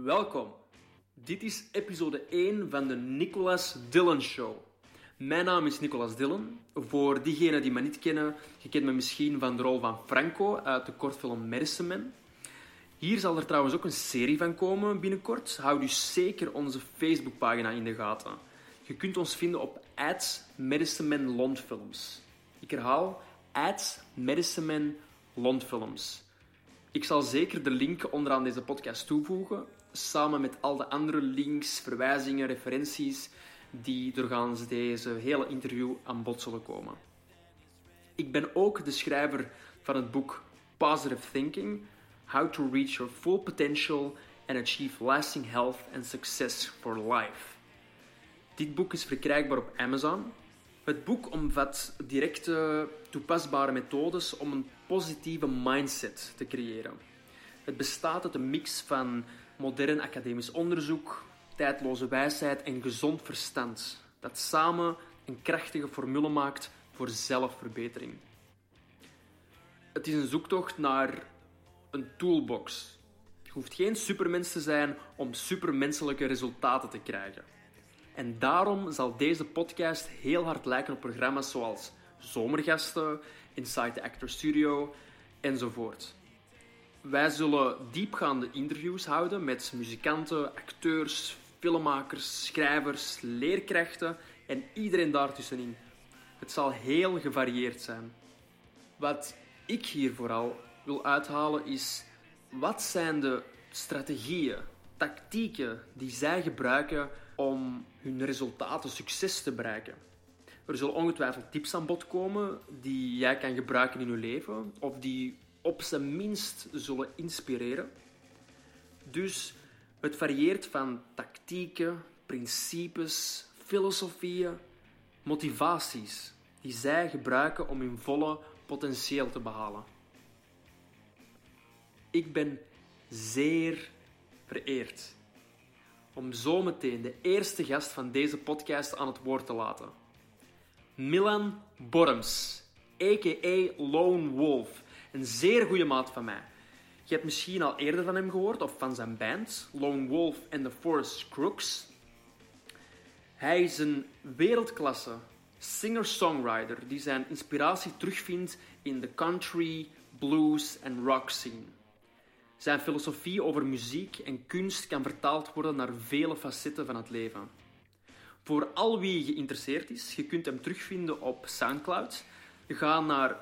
Welkom. Dit is episode 1 van de Nicolas Dillon Show. Mijn naam is Nicolas Dillon. Voor diegenen die me niet kennen, je kent me misschien van de rol van Franco uit de kortfilm Medicine. Hier zal er trouwens ook een serie van komen binnenkort. Hou dus zeker onze Facebookpagina in de gaten. Je kunt ons vinden op @MedicineLondFilms. Ik herhaal, @MedicineLondFilms. Ik zal zeker de link onderaan deze podcast toevoegen, samen met al de andere links, verwijzingen, referenties die doorgaans deze hele interview aan bod zullen komen. Ik ben ook de schrijver van het boek Positive Thinking, How to Reach Your Full Potential and Achieve Lasting Health and Success for Life. Dit boek is verkrijgbaar op Amazon. Het boek omvat directe, toepasbare methodes om een positieve mindset te creëren. Het bestaat uit een mix van modern academisch onderzoek, tijdloze wijsheid en gezond verstand, dat samen een krachtige formule maakt voor zelfverbetering. Het is een zoektocht naar een toolbox. Je hoeft geen supermens te zijn om supermenselijke resultaten te krijgen. En daarom zal deze podcast heel hard lijken op programma's zoals Zomergasten, Inside the Actor Studio enzovoort. Wij zullen diepgaande interviews houden met muzikanten, acteurs, filmmakers, schrijvers, leerkrachten en iedereen daartussenin. Het zal heel gevarieerd zijn. Wat ik hier vooral wil uithalen is, wat zijn de strategieën, tactieken die zij gebruiken om hun resultaten succes te bereiken. Er zullen ongetwijfeld tips aan bod komen die jij kan gebruiken in je leven of die op zijn minst zullen inspireren. Dus het varieert van tactieken, principes, filosofieën, motivaties die zij gebruiken om hun volle potentieel te behalen. Ik ben zeer vereerd om zometeen de eerste gast van deze podcast aan het woord te laten. Milan Borms, a.k.a. Lone Wolf. Een zeer goede maat van mij. Je hebt misschien al eerder van hem gehoord, of van zijn band, Lone Wolf and the Forest Crooks. Hij is een wereldklasse singer-songwriter die zijn inspiratie terugvindt in de country, blues en rock scene. Zijn filosofie over muziek en kunst kan vertaald worden naar vele facetten van het leven. Voor al wie geïnteresseerd is, je kunt hem terugvinden op Soundcloud. Ga naar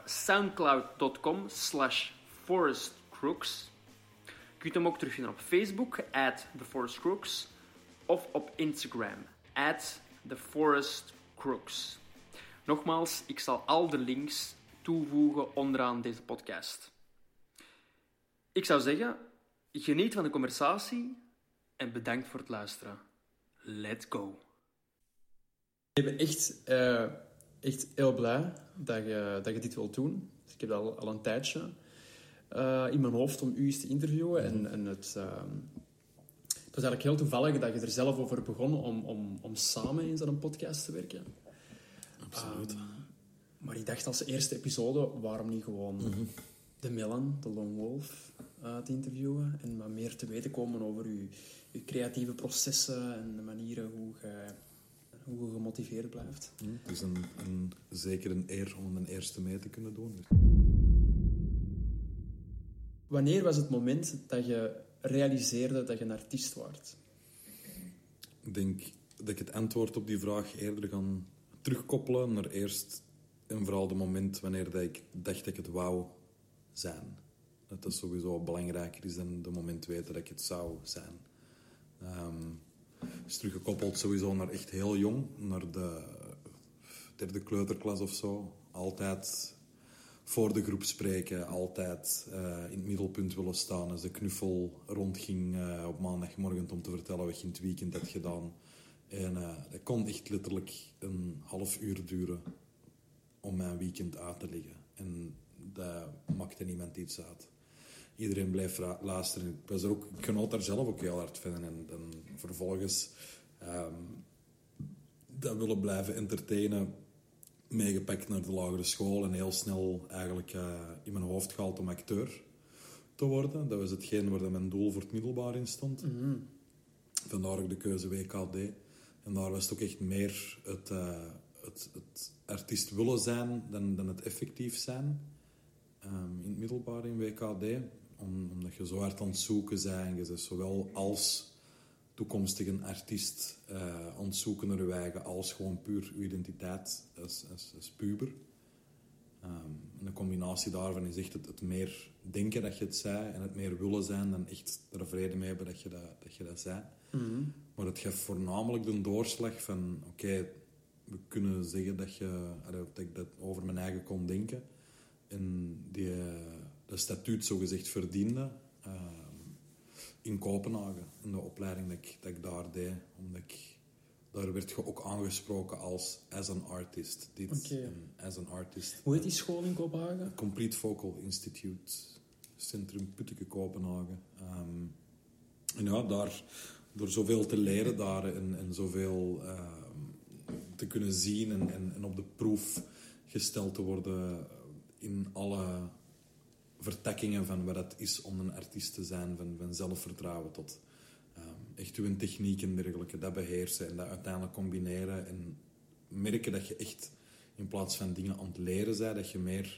soundcloud.com/forestcrooks. Je kunt hem ook terugvinden op Facebook, @theforestcrooks, of op Instagram, @theforestcrooks. Nogmaals, ik zal al de links toevoegen onderaan deze podcast. Ik zou zeggen, geniet van de conversatie en bedankt voor het luisteren. Let's go. Ik ben echt heel blij dat je dit wilt doen. Dus ik heb dat al een tijdje in mijn hoofd om u eens te interviewen. En het was eigenlijk heel toevallig dat je er zelf over begon om samen eens aan een podcast te werken. Absoluut. Maar ik dacht als eerste episode, waarom niet gewoon de Milan, de Lone Wolf, te interviewen. En wat meer te weten komen over uw creatieve processen en de manieren hoe je gemotiveerd blijft. Het is zeker een eer om een eerste mee te kunnen doen. Wanneer was het moment dat je realiseerde dat je een artiest was? Ik denk dat ik het antwoord op die vraag eerder kan terugkoppelen naar eerst en vooral het moment wanneer dat ik dacht dat ik het wou zijn. Dat dat sowieso belangrijker is dan de moment weten dat ik het zou zijn. Is teruggekoppeld sowieso naar echt heel jong, naar de derde kleuterklas of zo. Altijd voor de groep spreken, altijd in het middelpunt willen staan als de knuffel rondging op maandagmorgen om te vertellen wat je in het weekend had gedaan. En dat kon echt letterlijk een half uur duren om mijn weekend uit te leggen. En dat maakte niemand iets uit. Iedereen bleef luisteren. Ik genoot daar zelf ook heel hard van. En dan vervolgens dat willen blijven entertainen, meegepakt naar de lagere school en heel snel eigenlijk in mijn hoofd gehaald om acteur. te worden. Dat was hetgeen waar mijn doel voor het middelbaar in stond. Mm-hmm. Vandaar ook de keuze WKD. En daar was het ook echt meer het artiest willen zijn dan het effectief zijn. In het middelbaar in WKD. Omdat je zo hard aan het zoeken bent. Je bent zowel als toekomstige artiest aan het zoeken naar je eigen, als gewoon puur je identiteit als puber. En de combinatie daarvan is echt het meer denken dat je het zei en het meer willen zijn dan echt er vrede mee hebben dat je dat zei. Mm-hmm. Maar het geeft voornamelijk de doorslag van oké, we kunnen zeggen dat ik dat over mijn eigen kon denken en die de statuut zogezegd verdiende in Kopenhagen, in de opleiding dat ik daar deed. Omdat daar werd je ook aangesproken als an artist. As an artist. Hoe heet die school in Kopenhagen? Complete Vocal Institute. Centrum Putteke, Kopenhagen. En ja, door zoveel te leren daar en zoveel te kunnen zien en op de proef gesteld te worden in alle vertakkingen van wat het is om een artiest te zijn, van zelfvertrouwen tot echt uw techniek en dergelijke, dat beheersen en dat uiteindelijk combineren en merken dat je echt in plaats van dingen aan het leren bent, dat je meer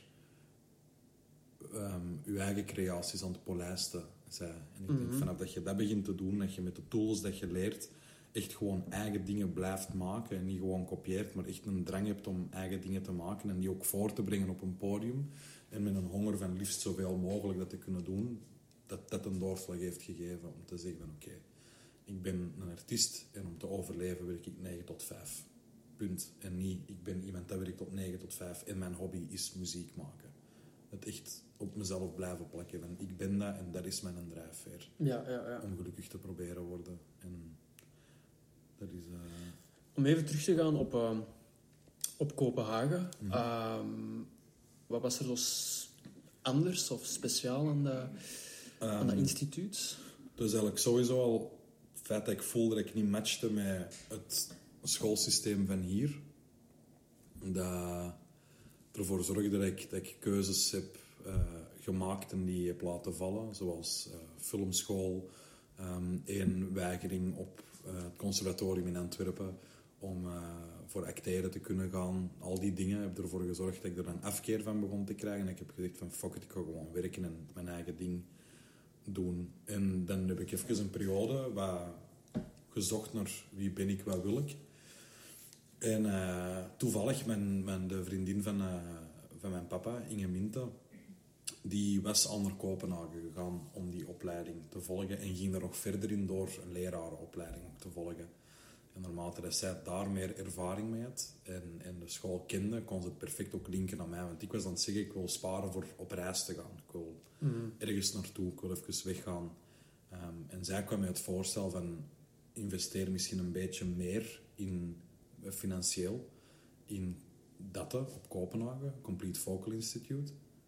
je eigen creaties aan het polijsten bent. En ik denk vanaf dat je dat begint te doen, dat je met de tools dat je leert echt gewoon eigen dingen blijft maken en niet gewoon kopieert, maar echt een drang hebt om eigen dingen te maken en die ook voor te brengen op een podium en met een honger van liefst zoveel mogelijk dat te kunnen doen, dat een doorslag heeft gegeven om te zeggen van oké, ik ben een artiest en om te overleven werk ik 9 tot 5. Punt. En niet, ik ben iemand dat werkt tot 9 tot 5 en mijn hobby is muziek maken. Het echt op mezelf blijven plakken van ik ben dat en dat is mijn drijfveer. Ja. Om gelukkig te proberen worden. En dat is... Om even terug te gaan op Kopenhagen. Wat was er zo anders of speciaal aan dat instituut? Dus eigenlijk sowieso al het feit dat ik voelde dat ik niet matchte met het schoolsysteem van hier. Dat ervoor zorgde dat ik keuzes heb gemaakt en die heb laten vallen. Zoals filmschool, één weigering op het conservatorium in Antwerpen om voor acteren te kunnen gaan. Al die dingen hebben ervoor gezorgd dat ik er een afkeer van begon te krijgen. En ik heb gezegd van fuck it, ik ga gewoon werken en mijn eigen ding doen. En dan heb ik even een periode gezocht naar wie ben ik, wat wil ik. En toevallig de vriendin van mijn papa, Inge Minte, die was al naar Kopenhagen gegaan om die opleiding te volgen en ging er nog verder in door een lerarenopleiding ook te volgen. En naarmate dat zij daar meer ervaring mee had en de school kende, kon ze het perfect ook linken aan mij. Want ik was aan het zeggen, ik wil sparen voor op reis te gaan. Ik wil ergens naartoe, ik wil even weggaan. En zij kwam met het voorstel van investeer misschien een beetje meer in financieel in dat op Kopenhagen, Complete Vocal Institute.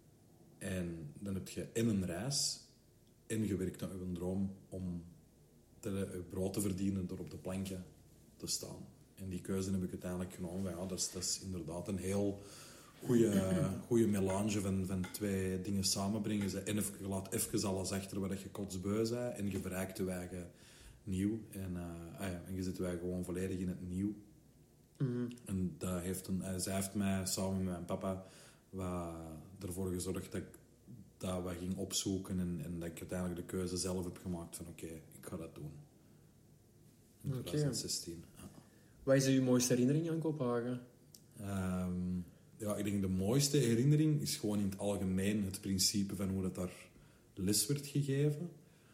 En dan heb je en een reis en je werkt naar je droom om je brood te verdienen door op de planken te staan. En die keuze heb ik uiteindelijk genomen. Ja, dat is inderdaad een heel goede melange van twee dingen samenbrengen. En je laat even alles achter waar je kotsbeu bent en je bereikt je eigen nieuw. En je zit wij gewoon volledig in het nieuw. En zij heeft mij samen met mijn papa ervoor gezorgd dat ik dat wat ging opzoeken en dat ik uiteindelijk de keuze zelf heb gemaakt van oké, ik ga dat doen. In 2016. Ja. Wat is uw mooiste herinnering aan Kopenhagen? Ik denk de mooiste herinnering is gewoon in het algemeen het principe van hoe dat daar les werd gegeven.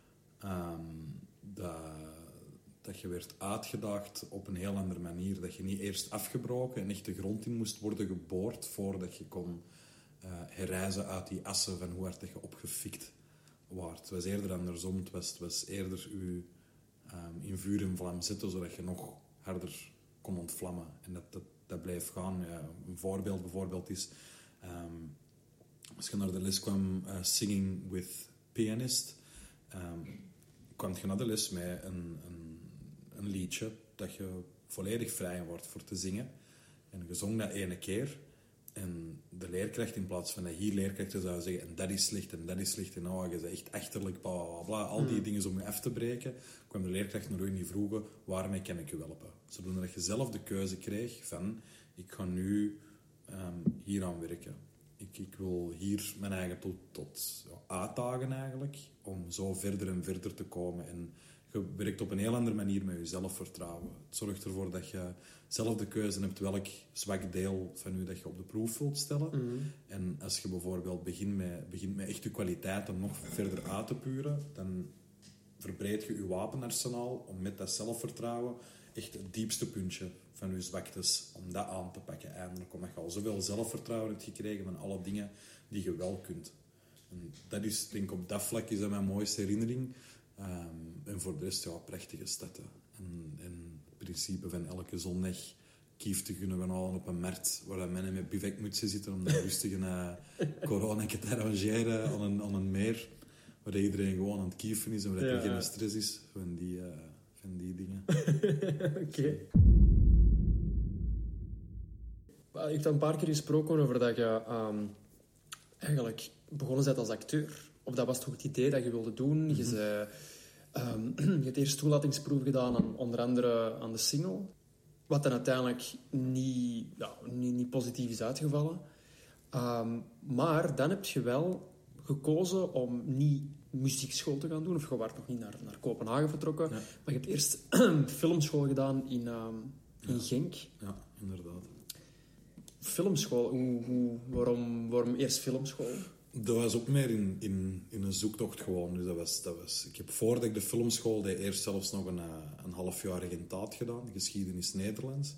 Dat je werd uitgedaagd op een heel andere manier. Dat je niet eerst afgebroken en echt de grond in moest worden geboord voordat je kon herrijzen uit die assen van hoe hard dat je opgefikt waard. Het was eerder andersom. Het was eerder u in vuur en vlam zetten, zodat je nog harder kon ontvlammen. En dat bleef gaan. Een voorbeeld bijvoorbeeld is... als je naar de les kwam, Singing with Pianist... kwam je naar de les met een liedje dat je volledig vrij wordt voor te zingen. En je zong dat ene keer. En de leerkracht, in plaats van dat hier leerkrachten zouden zeggen en dat is slecht en dat is slecht en nou, je bent echt achterlijk, bla bla bla, al die dingen om je af te breken, kwam de leerkracht naar u en die vroegen, waarmee kan ik je helpen? Zodat je zelf de keuze kreeg van, ik ga nu hier aan werken. Ik wil hier mijn eigen tot uitdagen eigenlijk, om zo verder en verder te komen. En je werkt op een heel andere manier met je zelfvertrouwen. Het zorgt ervoor dat je zelf de keuze hebt welk zwak deel van je dat je op de proef wilt stellen. Mhm. En als je bijvoorbeeld begint met echt je kwaliteiten nog verder uit te puren, dan verbreed je je wapenarsenaal om met dat zelfvertrouwen echt het diepste puntje van je zwaktes, om dat aan te pakken eindelijk. Omdat je al zoveel zelfvertrouwen hebt gekregen van alle dingen die je wel kunt. En dat is, denk ik, op dat vlak is dat mijn mooiste herinnering. En voor de rest, ja, prachtige steden. En het principe van elke zondag kief te kunnen gaan halen op een markt waar men met bivakmutsen zitten om daar rustig een corona te arrangeren aan een meer. Waar iedereen gewoon aan het kieven is en waar er geen stress is van die dingen. Oké. Je hebt een paar keer gesproken over dat je eigenlijk begonnen bent als acteur. Of dat was toch het idee dat je wilde doen? Je hebt eerst toelatingsproef gedaan aan onder andere aan de single. Wat dan uiteindelijk niet positief is uitgevallen. Maar dan heb je wel gekozen om niet muziekschool te gaan doen. Of je was nog niet naar Kopenhagen vertrokken. Ja. Maar je hebt eerst filmschool gedaan in Genk. Ja, inderdaad. Filmschool, waarom eerst filmschool? Dat was ook meer in een zoektocht gewoon. Dus dat was, ik heb voordat ik de filmschool deed, eerst zelfs nog een halfjarige taat gedaan, geschiedenis Nederlands.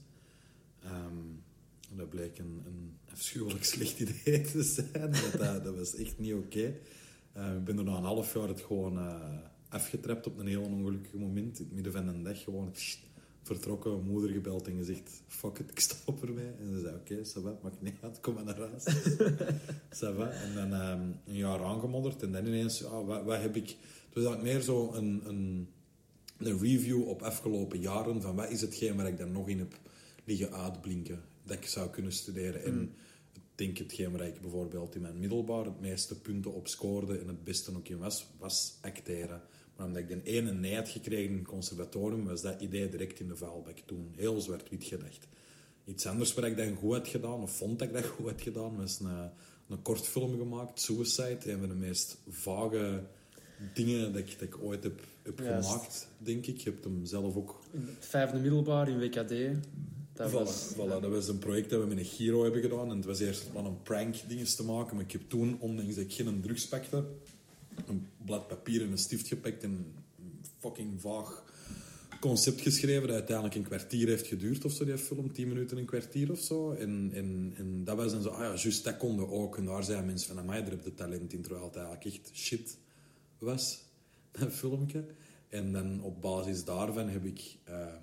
Dat bleek een afschuwelijk slecht idee te zijn. Dat was echt niet oké. Ik ben er na een half jaar het gewoon afgetrapt op een heel ongelukkig moment. In het midden van de dag gewoon vertrokken, moeder gebeld en gezegd, fuck it, ik stop ermee. En ze zei, oké, ça va, maakt niet uit, kom maar naar huis. Ça va. En dan een jaar aangemodderd en dan ineens, wat heb ik... Het was eigenlijk meer zo een review op afgelopen jaren van wat is hetgeen waar ik dan nog in heb liggen uitblinken, dat ik zou kunnen studeren. En ik denk hetgeen waar ik bijvoorbeeld in mijn middelbaar het meeste punten op scoorde en het beste ook in was acteren. Maar omdat ik de ene nee had gekregen in het conservatorium, was dat idee direct in de vuilbak toen. Heel zwart-wit gedacht. Iets anders waar ik dan goed had gedaan, of vond dat ik dat goed had gedaan, was een kort film gemaakt, Suicide. Een van de meest vage dingen dat ik ooit heb gemaakt, denk ik. Je hebt hem zelf ook... In het 5e middelbaar, in WKD. Dat was een project dat we met een Giro hebben gedaan. En het was eerst van een prank dinges te maken. Maar ik heb toen, ondanks dat ik geen drugs pakte, een blad papier en een stift gepakt en een fucking vaag concept geschreven dat uiteindelijk een kwartier heeft geduurd of zo, die film. 10 minuten, een kwartier of zo. En dat was dan zo, juist, dat konden ook. En daar zeiden mensen van, amai, daar heb je talent in. Terwijl het eigenlijk echt shit was, dat filmpje. En dan op basis daarvan heb ik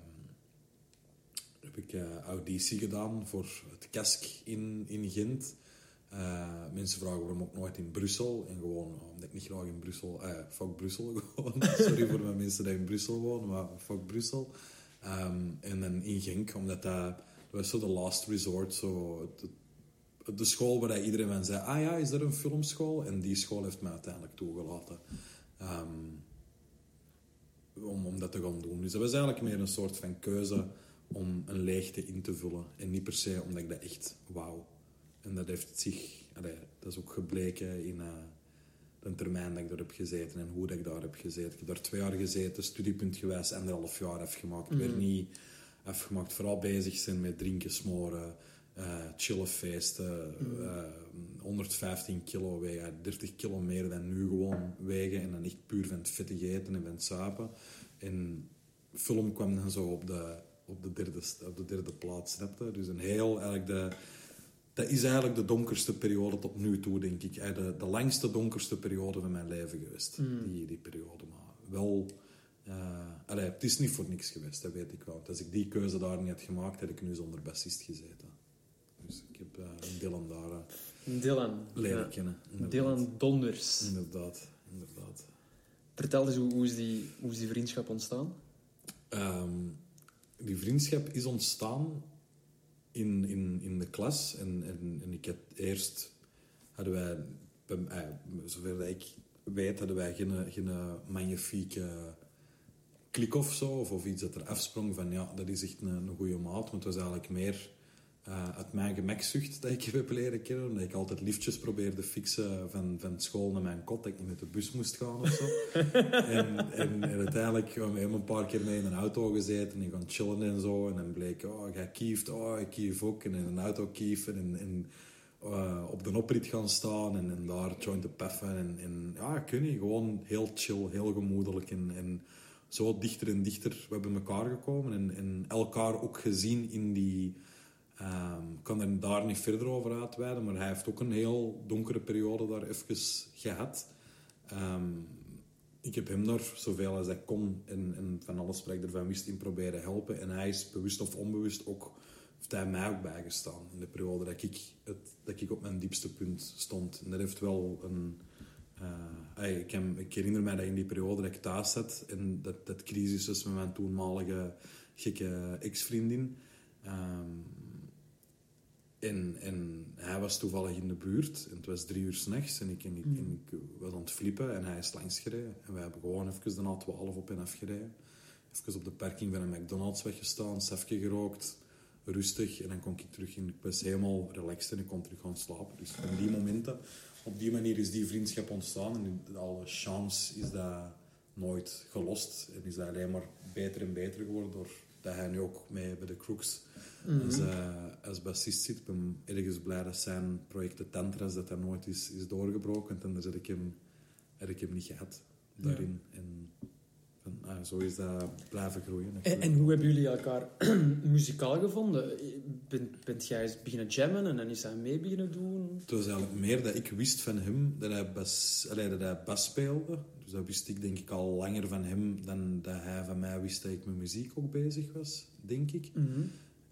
auditie gedaan voor het Kask in Gent. Mensen vragen waarom ook nooit in Brussel. En gewoon, omdat ik niet graag in Brussel... fuck Brussel gewoon. Sorry voor mijn mensen die in Brussel wonen, maar fuck Brussel. En dan in Genk, omdat dat was zo de last resort. Zo de school waar iedereen van zei, is er een filmschool? En die school heeft mij uiteindelijk toegelaten. Om dat te gaan doen. Dus dat was eigenlijk meer een soort van keuze om een leegte in te vullen. En niet per se omdat ik dat echt wou. En dat heeft zich... dat is ook gebleken in de termijn dat ik daar heb gezeten en hoe dat ik daar heb gezeten. Ik heb daar 2 jaar gezeten, studiepuntgewijs 1,5 jaar afgemaakt. Ik werd niet afgemaakt. Vooral bezig zijn met drinken, smoren, chillen feesten, 115 kilo wegen, 30 kilo meer dan nu gewoon wegen. En dan echt puur van het vettig eten en van het zuipen. En film kwam dan zo op de derde plaats. Dus een heel... Dat is eigenlijk de donkerste periode tot nu toe, denk ik. De langste, donkerste periode van mijn leven geweest. Die periode. Maar wel... het is niet voor niks geweest, dat weet ik wel. Want als ik die keuze daar niet had gemaakt, had ik nu zonder bassist gezeten. Dus ik heb Dylan daar leren kennen. Inderdaad. Dylan Donders. Inderdaad. Vertel eens, hoe is die vriendschap ontstaan? Die vriendschap is ontstaan in de klas. En ik had eerst... Hadden wij... zover ik weet, hadden wij geen magnifieke klik of zo. Of iets dat er afsprong van, ja, dat is echt een goede maat. Maar het was eigenlijk meer uit mijn gemakzucht dat ik heb leren kennen. Omdat ik altijd liftjes probeerde fixen van school naar mijn kot. Dat ik niet met de bus moest gaan of zo. en uiteindelijk hebben we een paar keer mee in een auto gezeten. En gaan chillen en zo. En dan bleek, jij kieft. Ik kief ook. En in een auto kieven. En op de oprit gaan staan. En daar joint te peffen. En ja, ik weet niet. Gewoon heel chill. Heel gemoedelijk. En zo dichter en dichter we bij elkaar gekomen. En elkaar ook gezien in die... Ik kan er daar niet verder over uitweiden, maar hij heeft ook een heel donkere periode daar even gehad. Ik heb hem daar zoveel als ik kon en van alles wat ik ervan wist in proberen helpen. En hij is bewust of onbewust ook, heeft hij mij ook bijgestaan in de periode dat ik op mijn diepste punt stond. En dat heeft wel een... ik herinner mij dat in die periode dat ik thuis zat en dat crisis was met mijn toenmalige gekke ex-vriendin. En hij was toevallig in de buurt. En het was 3 uur 's nachts. En ik was aan het flippen. En hij is langs gereden. En wij hebben gewoon even de A12 op en af gereden. Even op de parking van een McDonald's weggestaan. Safje gerookt. Rustig. En dan kon ik terug in. Ik was helemaal relaxed en ik kon terug gaan slapen. Dus van die momenten... Op die manier is die vriendschap ontstaan. En alle chance is dat nooit gelost. En is dat alleen maar beter en beter geworden. Doordat hij nu ook mee bij de Crooks... als bassist zit. Ik ben ergens blij dat zijn project de Tantras dat nooit is doorgebroken. En dan heb ik hem niet gehad daarin. En zo is dat blijven groeien. En hoe hebben jullie elkaar muzikaal gevonden? Bent jij eens beginnen jammen en dan is hij mee beginnen doen? Het was eigenlijk meer dat ik wist van hem dat hij bas speelde. Dus dat wist ik denk ik al langer van hem dan dat hij van mij wist dat ik met muziek ook bezig was, denk ik. Mm-hmm.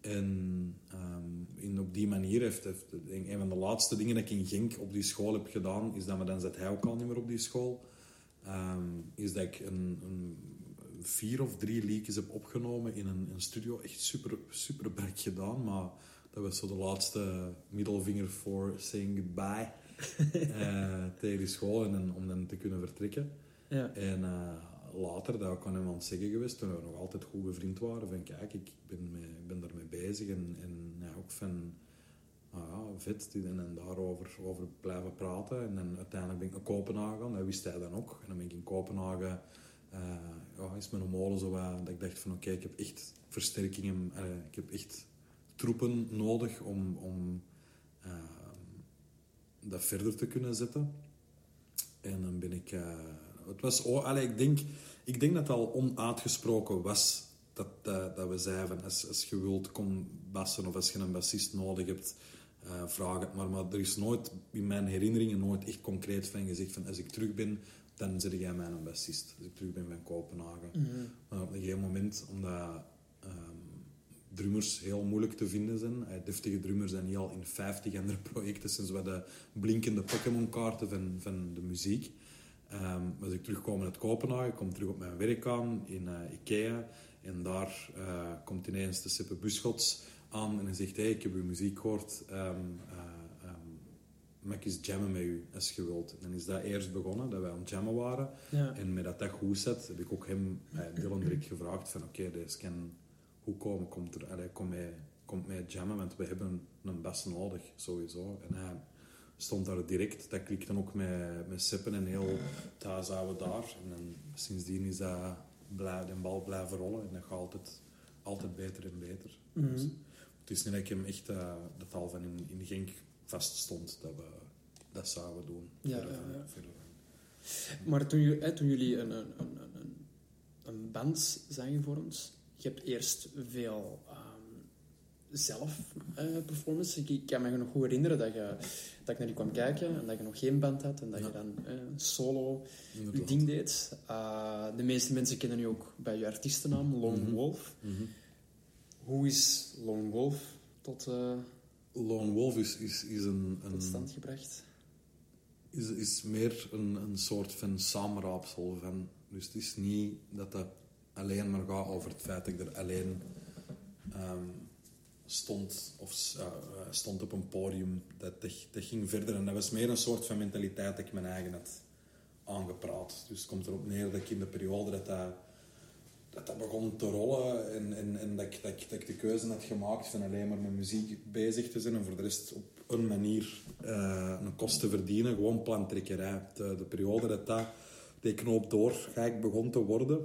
En op die manier heeft een van de laatste dingen dat ik in Genk op die school heb gedaan, is dat, maar dan zat hij ook al niet meer op die school, is dat ik een 4 of 3 liedjes heb opgenomen in een studio. Echt super, super brak gedaan, maar dat was zo de laatste middelvinger voor saying goodbye tegen die school en om dan te kunnen vertrekken. Ja. En later, dat ik aan hem aan het zeggen geweest, toen we nog altijd goed bevriend waren, van kijk, ik ben daarmee bezig en ja, ook van vet, en daarover blijven praten. En dan uiteindelijk ben ik naar Kopenhagen gaan, dat wist hij dan ook. En dan ben ik in Kopenhagen, is met een molen zo dat ik dacht van oké, ik heb echt versterkingen, ik heb echt troepen nodig om dat verder te kunnen zetten. En dan ben ik... het was... ik denk dat het al onuitgesproken was dat we zeiden, als je wilt, kom bassen, of als je een bassist nodig hebt, vraag het maar. Maar er is nooit, in mijn herinneringen, nooit echt concreet van gezegd van, als ik terug ben, dan zet jij mij een bassist. Als ik terug ben van Kopenhagen. Mm-hmm. Maar op een gegeven moment, omdat drummers heel moeilijk te vinden zijn, deftige drummers zijn niet al in 50 andere projecten, sinds we de blinkende Pokémon-kaarten van de muziek. Als ik terugkom uit Kopenhagen, ik kom terug op mijn werk aan in IKEA. En daar komt ineens de Seppe Buschots aan en hij zegt, hey, ik heb uw muziek gehoord. Mag ik eens jammen met u, als je wilt. En dan is dat eerst begonnen, dat wij aan het jammen waren. Ja. En met dat goed zat, heb ik ook hem, Dylan, direct gevraagd van, oké, deze kan goed komen. Komt mee jammen, want we hebben een bas nodig, sowieso. En hij stond daar direct. Dat klikte ook met Seppen en heel thuis zijn we daar. En dan, sindsdien is dat de bal blijven rollen. En dat gaat altijd beter en beter. Mm-hmm. Dus, het is niet dat ik hem echt dat al van in Genk vaststond dat we dat zouden doen. Ja. Maar toen jullie een band zijn gevormd, je hebt eerst veel zelf performance. Ik kan me nog goed herinneren dat ik naar die kwam kijken en dat je nog geen band had en dat je dan solo je ding deed. De meeste mensen kennen je ook bij je artiestennaam, Lone Wolf. Mm-hmm. Hoe is Lone Wolf tot Lone Wolf is tot stand gebracht? Is meer een soort van samenraapsel van. Dus het is niet dat alleen maar gaat over het feit dat ik er alleen stond op een podium. Dat ging verder. En dat was meer een soort van mentaliteit dat ik mijn eigen had aangepraat. Dus het komt erop neer dat ik in de periode dat begon te rollen en dat ik de keuze had gemaakt van alleen maar met muziek bezig te zijn en voor de rest op een manier een kost te verdienen. Gewoon plantrekkerij. De periode dat die knoop doorgehakt begon te worden,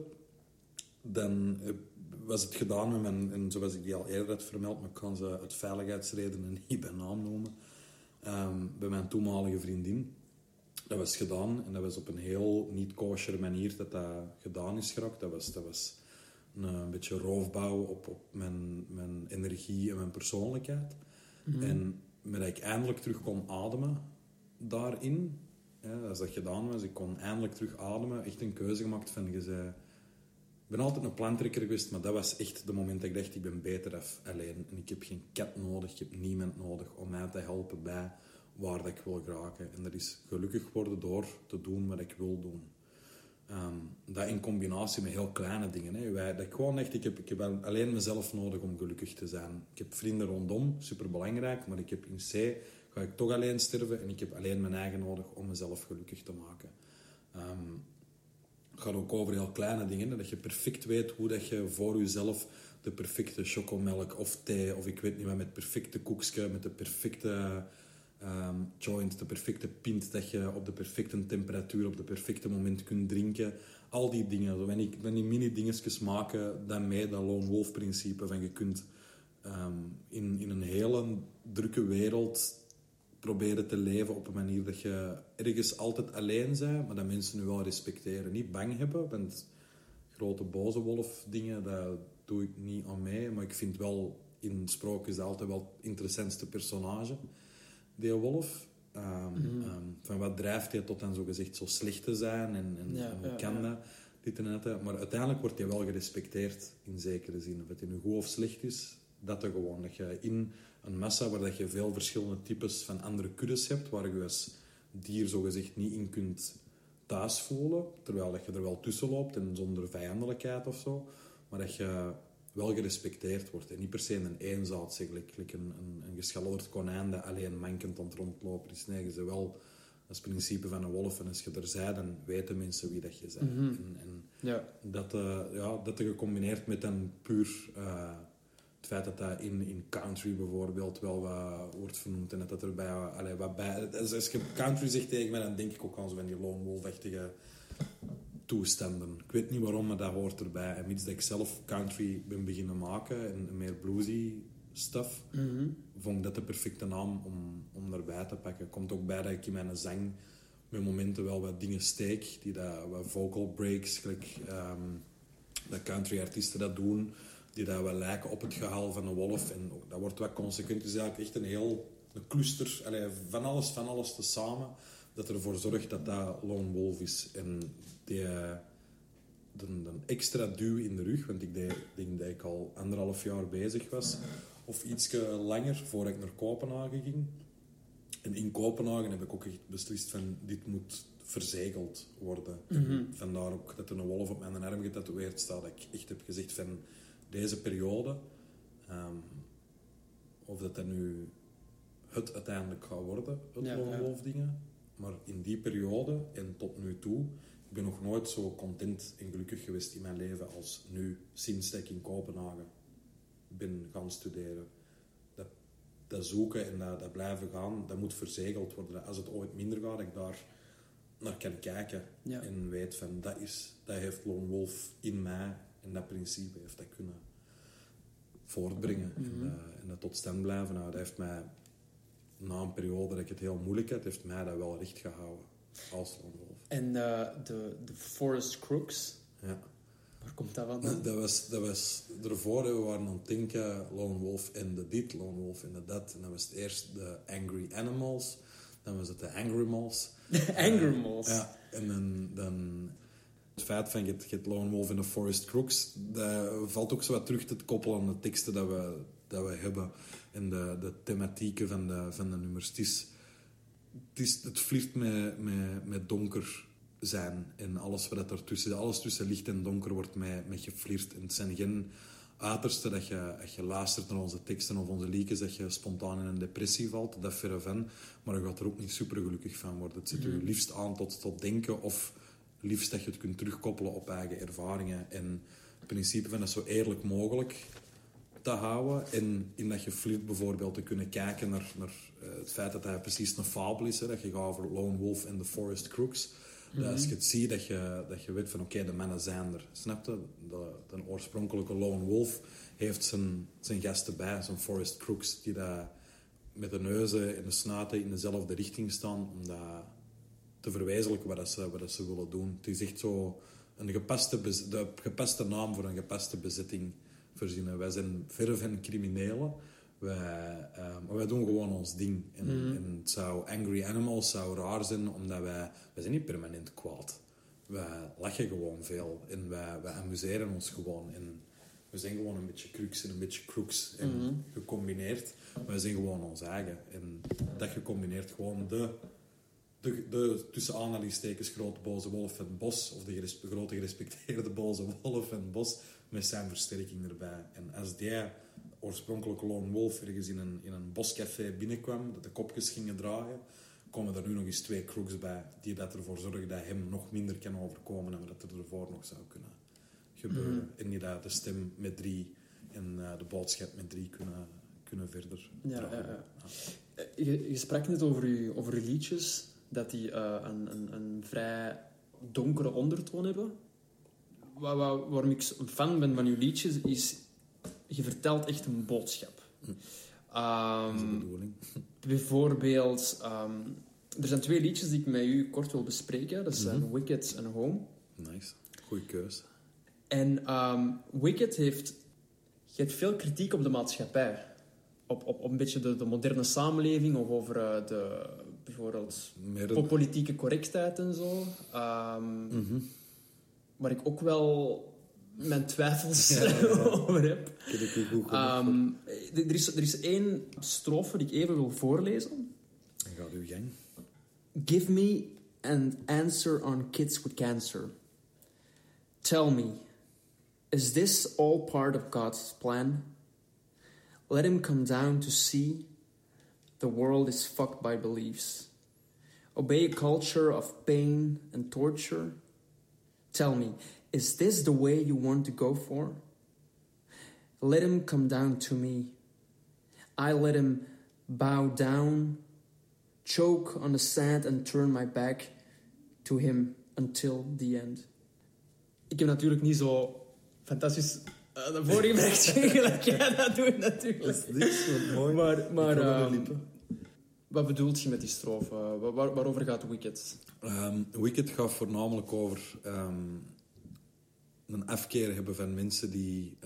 dan was het gedaan met mijn, en zoals ik die al eerder had vermeld, maar ik kan ze uit veiligheidsredenen niet bij naam noemen, bij mijn toenmalige vriendin. Dat was gedaan en dat was op een heel niet-kosher manier dat gedaan is geraakt. Dat was een beetje roofbouw op mijn energie en mijn persoonlijkheid. Mm-hmm. En met dat ik eindelijk terug kon ademen daarin, als dat gedaan was, ik kon eindelijk terug ademen, echt een keuze gemaakt van, ik ben altijd een plantrekker geweest, maar dat was echt de moment dat ik dacht, ik ben beter af alleen. En ik heb geen kat nodig, ik heb niemand nodig om mij te helpen bij waar dat ik wil geraken. En dat is gelukkig worden door te doen wat ik wil doen. Dat in combinatie met heel kleine dingen. Hè. Dat ik gewoon echt, ik heb alleen mezelf nodig om gelukkig te zijn. Ik heb vrienden rondom, superbelangrijk, maar ik heb in C, ga ik toch alleen sterven en ik heb alleen mijn eigen nodig om mezelf gelukkig te maken. Het gaat ook over heel kleine dingen, dat je perfect weet hoe dat je voor jezelf de perfecte chocomelk of thee, of ik weet niet wat, met het perfecte koekje, met de perfecte joint, de perfecte pint, dat je op de perfecte temperatuur, op de perfecte moment kunt drinken. Al die dingen, zo, wanneer die mini-dingetjes maken, dan mee dat lone wolf principe van je kunt in een hele drukke wereld proberen te leven op een manier dat je ergens altijd alleen bent, maar dat mensen je wel respecteren. Niet bang hebben, want grote boze wolf dingen, dat doe ik niet aan mee. Maar ik vind wel, in sprookjes altijd wel het interessantste personage, die wolf. Van wat drijft hij tot dan zogezegd zo slecht te zijn en hoe kan dat? Dit en dat. Maar uiteindelijk wordt hij wel gerespecteerd in zekere zin. Of het nu goed of slecht is, dat er gewoon. Dat je in een massa waar dat je veel verschillende types van andere kuddes hebt, waar je als dier zogezegd niet in kunt thuis voelen, terwijl dat je er wel tussen loopt en zonder vijandelijkheid of zo, maar dat je wel gerespecteerd wordt en niet per se een eenzaad, zeg, een geschaloord konijn dat alleen mankend aan het rondlopen is. Nee, je bent wel, dat is het principe van een wolf, en als je er bent, dan weten mensen wie dat je bent. Mm-hmm. Dat gecombineerd met een puur het feit dat dat in country bijvoorbeeld wel wat wordt vernoemd en dat erbij wat bij. Als je country zegt tegen mij, dan denk ik ook aan zo van die lone wolf-achtige toestanden. Ik weet niet waarom, maar dat hoort erbij. En mits dat ik zelf country ben beginnen maken en meer bluesy stuff, vond ik dat de perfecte naam om daarbij te pakken. Komt ook bij dat ik in mijn zang met momenten wel wat dingen steek, die wat vocal breaks, gelijk dat country artiesten dat doen, die dat wel lijken op het gehaal van een wolf. En dat wordt wat consequent. Het is eigenlijk echt een cluster, van alles tezamen, dat ervoor zorgt dat dat lone wolf is. En de extra duw in de rug, want ik denk dat ik al 1,5 jaar bezig was, of ietsje langer, voordat ik naar Kopenhagen ging. En in Kopenhagen heb ik ook echt beslist van, dit moet verzegeld worden. Mm-hmm. Vandaar ook dat er een wolf op mijn arm getatoeëerd staat, dat ik echt heb gezegd van, deze periode, of dat nu het uiteindelijk gaat worden, het lone wolf dingen, maar in die periode en tot nu toe, ik ben nog nooit zo content en gelukkig geweest in mijn leven als nu, sinds dat ik in Kopenhagen ben gaan studeren. Dat zoeken en dat blijven gaan, dat moet verzegeld worden. Als het ooit minder gaat, dat ik daar naar kan kijken en weet van, dat heeft lone wolf in mij en dat principe heeft dat kunnen voortbrengen en dat tot stand blijven. Nou, dat heeft mij, na een periode dat ik het heel moeilijk had, heeft mij dat wel recht gehouden als lone wolf. En de Forest Crooks, waar komt dat vandaan? Dat was ervoor, we waren aan het denken, lone wolf en de dit, lone wolf en de dat. En dan was het eerst de Angry Animals, dan was het de Angrimals. Angrimals? Ja, en dan het feit van je hebt lone wolf en de Forest Crooks, dat valt ook zo wat terug te koppelen aan de teksten dat we hebben en de thematieken van de nummers. Het flirt met donker zijn en alles wat ertussen, alles tussen licht en donker wordt met geflirt. En het zijn geen uiterste dat je, als je luistert naar onze teksten of onze liedjes, dat je spontaan in een depressie valt, dat verre van. Maar je gaat er ook niet super gelukkig van worden. Het zet je liefst aan tot denken of liefst dat je het kunt terugkoppelen op eigen ervaringen. En het principe van dat zo eerlijk mogelijk te houden. En in dat je flirt bijvoorbeeld te kunnen kijken naar het feit dat hij precies een fabel is. Hè, dat je gaat over Lone Wolf en The Forest Crooks. Dat als je het ziet, dat je weet van oké, de mannen zijn er. Snap je? De oorspronkelijke Lone Wolf heeft zijn gasten bij, zijn Forest Crooks, die daar met de neuzen en de snuiten in dezelfde richting staan om dat te verwezenlijken wat ze willen doen. Het is echt zo de gepaste naam voor een gepaste bezetting verzinnen. Wij zijn verre van criminelen. Wij doen gewoon ons ding. En het zou Angry Animals zou raar zijn, omdat wij zijn niet permanent kwaad. Wij lachen gewoon veel. En wij amuseren ons gewoon. En we zijn gewoon een beetje crux en een beetje crooks. En gecombineerd. Wij zijn gewoon ons eigen. En dat gecombineerd gewoon de tussen aanhalingstekens grote boze wolf van Bos, of de grote gerespecteerde boze wolf van Bos, met zijn versterking erbij. En als die oorspronkelijke Lone Wolf ergens in een boscafé binnenkwam, dat de kopjes gingen draaien, komen er nu nog eens 2 crooks bij, die dat ervoor zorgen dat hem nog minder kan overkomen en wat er ervoor nog zou kunnen gebeuren. En die dat de stem met 3 en de boodschap met 3 kunnen verder dragen. Je sprak net over uw liedjes, dat die een vrij donkere ondertoon hebben. Waarom ik een fan ben van uw liedjes, is... Je vertelt echt een boodschap. Dat is de bedoeling. Bijvoorbeeld... er zijn 2 liedjes die ik met u kort wil bespreken. Dat zijn Wicked en Home. Nice. Goeie keus. En Wicked heeft veel kritiek op de maatschappij. Op een beetje de moderne samenleving, of over bijvoorbeeld politieke correctheid en zo. Waar ik ook wel mijn twijfels over heb. Er is 1 strofe die ik even wil voorlezen. Dan gaat uw gang. Give me an answer on kids with cancer. Tell me, is this all part of God's plan? Let him come down to see the world is fucked by beliefs. Obey a culture of pain and torture. Tell me, is this the way you want to go for? Let him come down to me. I let him bow down, choke on the sand and turn my back to him until the end. Ik heb natuurlijk niet zo fantastisch naar voren gebracht gelijk jij dat doet natuurlijk. Dat is niks, wat mooi. Maar wat bedoelt je met die strofe? Waarover gaat Wicked? Wicked gaat voornamelijk over een afkeer hebben van mensen die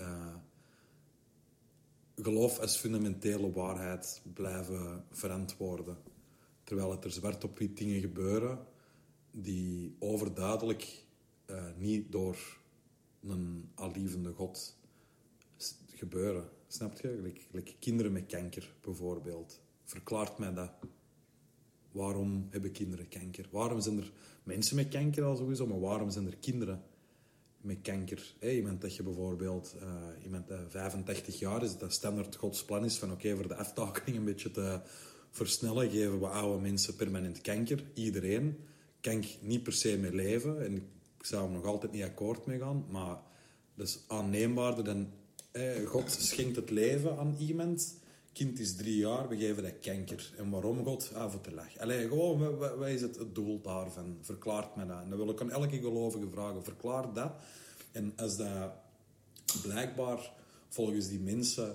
geloof als fundamentele waarheid blijven verantwoorden. Terwijl het er zwart op wit dingen gebeuren die overduidelijk niet door een allievende God gebeuren. Snap je? Like kinderen met kanker, bijvoorbeeld. Verklaart mij dat. Waarom hebben kinderen kanker? Waarom zijn er mensen met kanker al sowieso, maar waarom zijn er kinderen met kanker? Iemand dat je bijvoorbeeld... iemand dat 85 jaar is, dat standaard Gods plan is van oké, voor de aftakeling een beetje te versnellen, geven we oude mensen permanent kanker. Iedereen kan niet per se mee leven. En ik zou er nog altijd niet akkoord mee gaan, maar dat is aanneembaarder dan... God schenkt het leven aan iemand. Kind is 3 jaar, we geven dat kanker. En waarom, God? Voor te lachen. Allee, gewoon, wat is het doel daarvan? Verklaart me dat. En dan wil ik aan elke gelovige vragen, verklaar dat. En als dat blijkbaar volgens die mensen...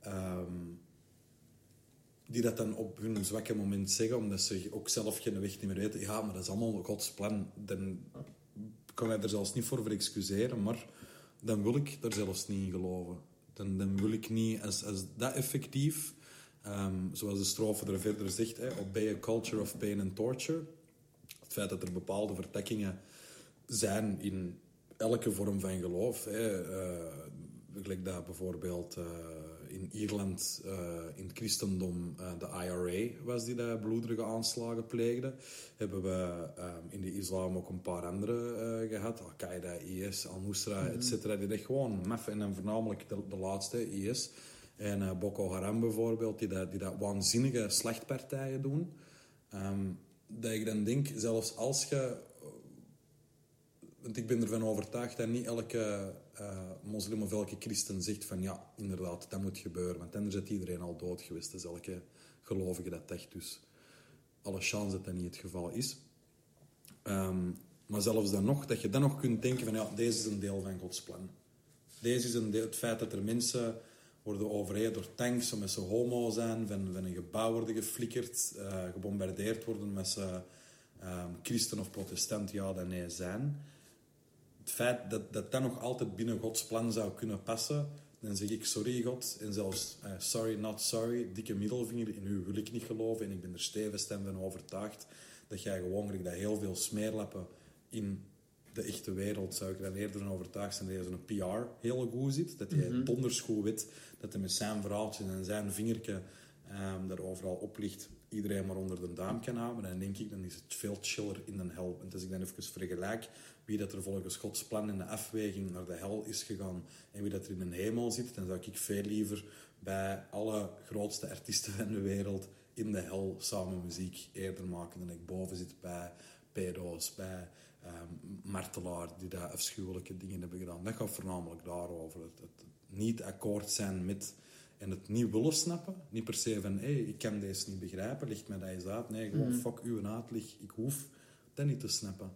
die dat dan op hun zwakke moment zeggen, omdat ze ook zelf geen weg niet meer weten. Ja, maar dat is allemaal Gods plan. Dan kan hij er zelfs niet voor excuseren, maar dan wil ik er zelfs niet in geloven. Dan wil ik niet, als dat effectief, zoals de strofe er verder zegt, obey a culture of pain and torture. Het feit dat er bepaalde vertakkingen zijn in elke vorm van geloof. Gelijk dat bijvoorbeeld in Ierland, in het christendom, de IRA was die bloederige aanslagen pleegde. Hebben we in de islam ook een paar andere gehad. Al-Qaeda, IS, Al-Nusra, etc. Die dat gewoon maf, en dan voornamelijk de laatste, IS. En Boko Haram bijvoorbeeld, die dat waanzinnige slachtpartijen doen. Dat ik dan denk, zelfs als je... Want ik ben ervan overtuigd dat niet elke moslim of elke christen zegt van ja, inderdaad, dat moet gebeuren. Want anders is iedereen al dood geweest. Dat is elke gelovige dat echt. Dus alle chance dat dat niet het geval is. Maar zelfs dan nog, dat je dan nog kunt denken van ja, deze is een deel van Gods plan. Deze is een deel, het feit dat er mensen worden overreden door tanks omdat ze homo zijn, van een gebouw worden geflikkerd, gebombardeerd worden met ze christen of protestant, ja dan nee zijn. Het feit dat nog altijd binnen Gods plan zou kunnen passen, dan zeg ik sorry God, en zelfs sorry, not sorry, dikke middelvinger, in u wil ik niet geloven, en ik ben er stevast van overtuigd dat jij gewoon dat heel veel smeerlappen in de echte wereld, zou ik er dan eerder van overtuigd zijn dat hij zo'n PR heel goed zit, dat hij donders goed weet dat hij met zijn verhaaltje en zijn vingertje daar overal op ligt, iedereen maar onder de duim kan houden. En dan denk ik, dan is het veel chiller in de hel. En als ik dan even vergelijk wie dat er volgens Gods plan in de afweging naar de hel is gegaan en wie dat er in de hemel zit, dan zou ik veel liever bij alle grootste artiesten van de wereld in de hel samen muziek eerder maken dan ik boven zit bij pedo's, bij martelaar die daar afschuwelijke dingen hebben gedaan. Dat gaat voornamelijk daarover. Het niet akkoord zijn met en het niet willen snappen. Niet per se van, ik kan deze niet begrijpen, licht mij dat eens uit. Nee, gewoon fuck u en uitleg. Ik hoef dat niet te snappen.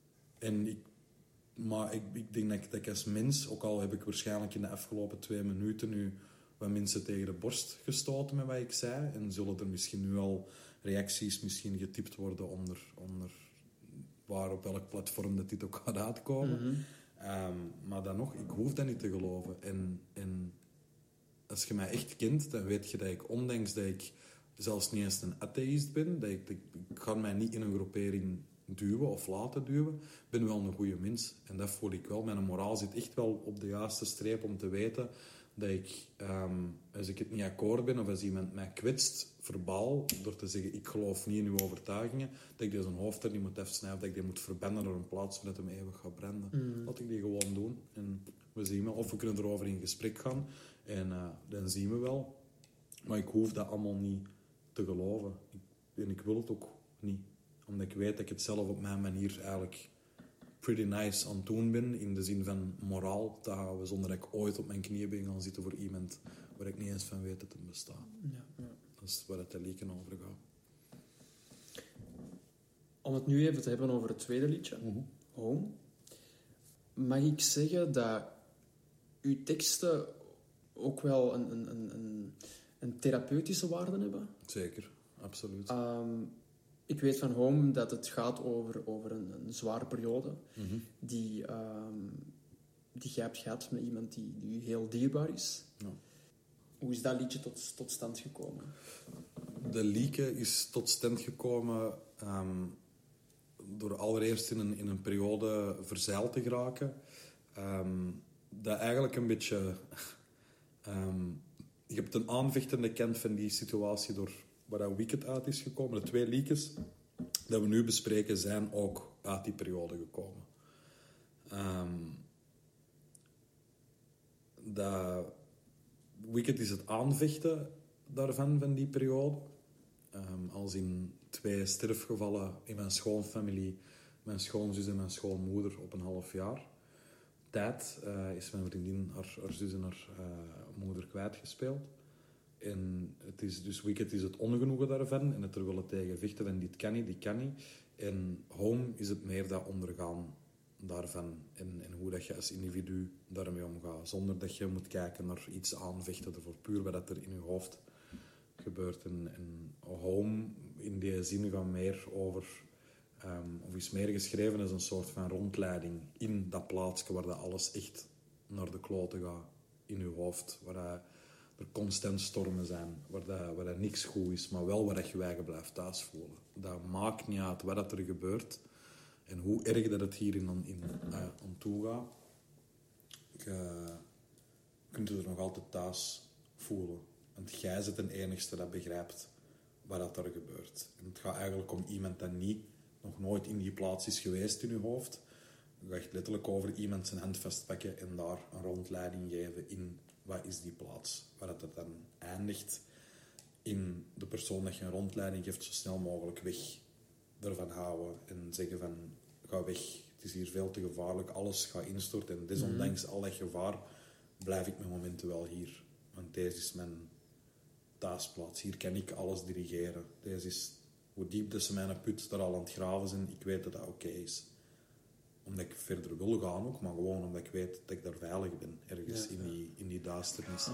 Maar ik denk dat ik als mens, ook al heb ik waarschijnlijk in de afgelopen 2 minuten nu wat mensen tegen de borst gestoten met wat ik zei, en zullen er misschien nu al reacties misschien getypt worden onder waar op welk platform dat dit ook gaat uitkomen. Maar dan nog, ik hoef dat niet te geloven. En als je mij echt kent, dan weet je dat ik, ondanks dat ik zelfs niet eens een atheïst ben, dat ik ga mij niet in een groepering duwen of laten duwen, ben wel een goede mens. En dat voel ik wel. Mijn moraal zit echt wel op de juiste streep om te weten dat ik, als ik het niet akkoord ben of als iemand mij kwetst, verbaal, door te zeggen ik geloof niet in uw overtuigingen, dat ik deze hoofd er niet moet afsnijden, dat ik die moet verbannen door een plaats waar het hem eeuwig gaat branden. Laat ik die gewoon doen. En we zien wel. Of we kunnen erover in gesprek gaan. En dan zien we wel. Maar ik hoef dat allemaal niet te geloven. En ik wil het ook niet. Omdat ik weet dat ik het zelf op mijn manier eigenlijk pretty nice aan het doen ben. In de zin van moraal te houden. Zonder dat ik ooit op mijn knieën ben gaan zitten voor iemand waar ik niet eens van weet dat het bestaat. Ja. Dat is waar het de lieken over gaat. Om het nu even te hebben over het tweede liedje, Home. Mag ik zeggen dat uw teksten ook wel een therapeutische waarde hebben? Zeker, absoluut. Ik weet van Home dat het gaat over een zware periode die jij hebt gehad met iemand die u heel dierbaar is. Ja. Hoe is dat liedje tot stand gekomen? De lieke is tot stand gekomen door allereerst in een periode verzeild te geraken. Dat eigenlijk een beetje... je hebt een aanvechtende kant van die situatie door waar dat Wicked uit is gekomen. De 2 liedjes dat we nu bespreken zijn ook uit die periode gekomen. Wicked is het aanvechten daarvan, van die periode. Als in 2 sterfgevallen in mijn schoonfamilie, mijn schoonzus en mijn schoonmoeder op een half jaar tijd is mijn vriendin haar zus en haar moeder kwijtgespeeld. En het is dus Wicked is het ongenoegen daarvan en het er willen tegen vechten van dit kan niet. En Home is het meer dat ondergaan daarvan en hoe dat je als individu daarmee omgaat. Zonder dat je moet kijken naar iets aanvechten ervoor, puur wat er in je hoofd gebeurt. En Home in die zin gaat meer over, of is meer geschreven als een soort van rondleiding in dat plaatsje waar dat alles echt naar de kloten gaat in je hoofd. Waar er constant stormen zijn, waar dat niks goed is, maar wel waar dat je eigen blijft thuis voelen. Dat maakt niet uit wat er gebeurt en hoe erg dat het hier aan toe gaat. Je kunt er nog altijd thuis voelen. Want jij bent de enigste dat begrijpt wat er gebeurt. En het gaat eigenlijk om iemand dat nog nooit in die plaats is geweest in je hoofd. Het gaat echt letterlijk over iemand zijn hand vastpakken en daar een rondleiding geven in wat is die plaats. Waar het dan eindigt in de persoon dat je een rondleiding geeft zo snel mogelijk weg ervan houden en zeggen van ga weg, het is hier veel te gevaarlijk, alles gaat instorten en desondanks al dat gevaar blijf ik mijn momenten wel hier. Want deze is mijn thuisplaats, hier kan ik alles dirigeren. Deze is hoe diep dat ze mijn put daar al aan het graven zijn, ik weet dat dat oké is. Omdat ik verder wil gaan ook, maar gewoon omdat ik weet dat ik daar veilig ben, ergens in die duisternis.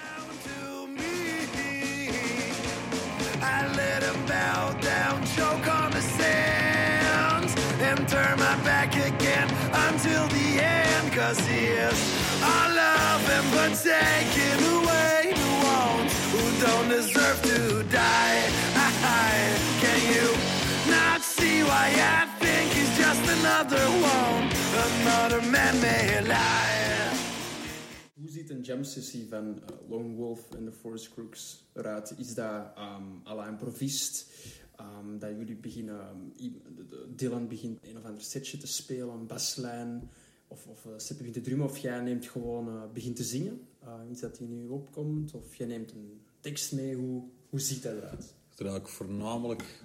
I let him bow down, choke on the sand, and turn my back again until the end. 'Cause he is all love and but taken away the ones who don't deserve to die. Can you not see why I think he's just another one, another man-made lie? Hoe ziet een jam sessie van Lone Wolf en de Forest Crooks eruit? Is dat à la improvist? Dat jullie beginnen... Dylan begint een of ander setje te spelen, een baslijn. Of Seppe begint te drummen. Of jij neemt gewoon... begint te zingen. Iets dat in je opkomt. Of jij neemt een tekst mee. Hoe ziet dat eruit? Het is eigenlijk voornamelijk...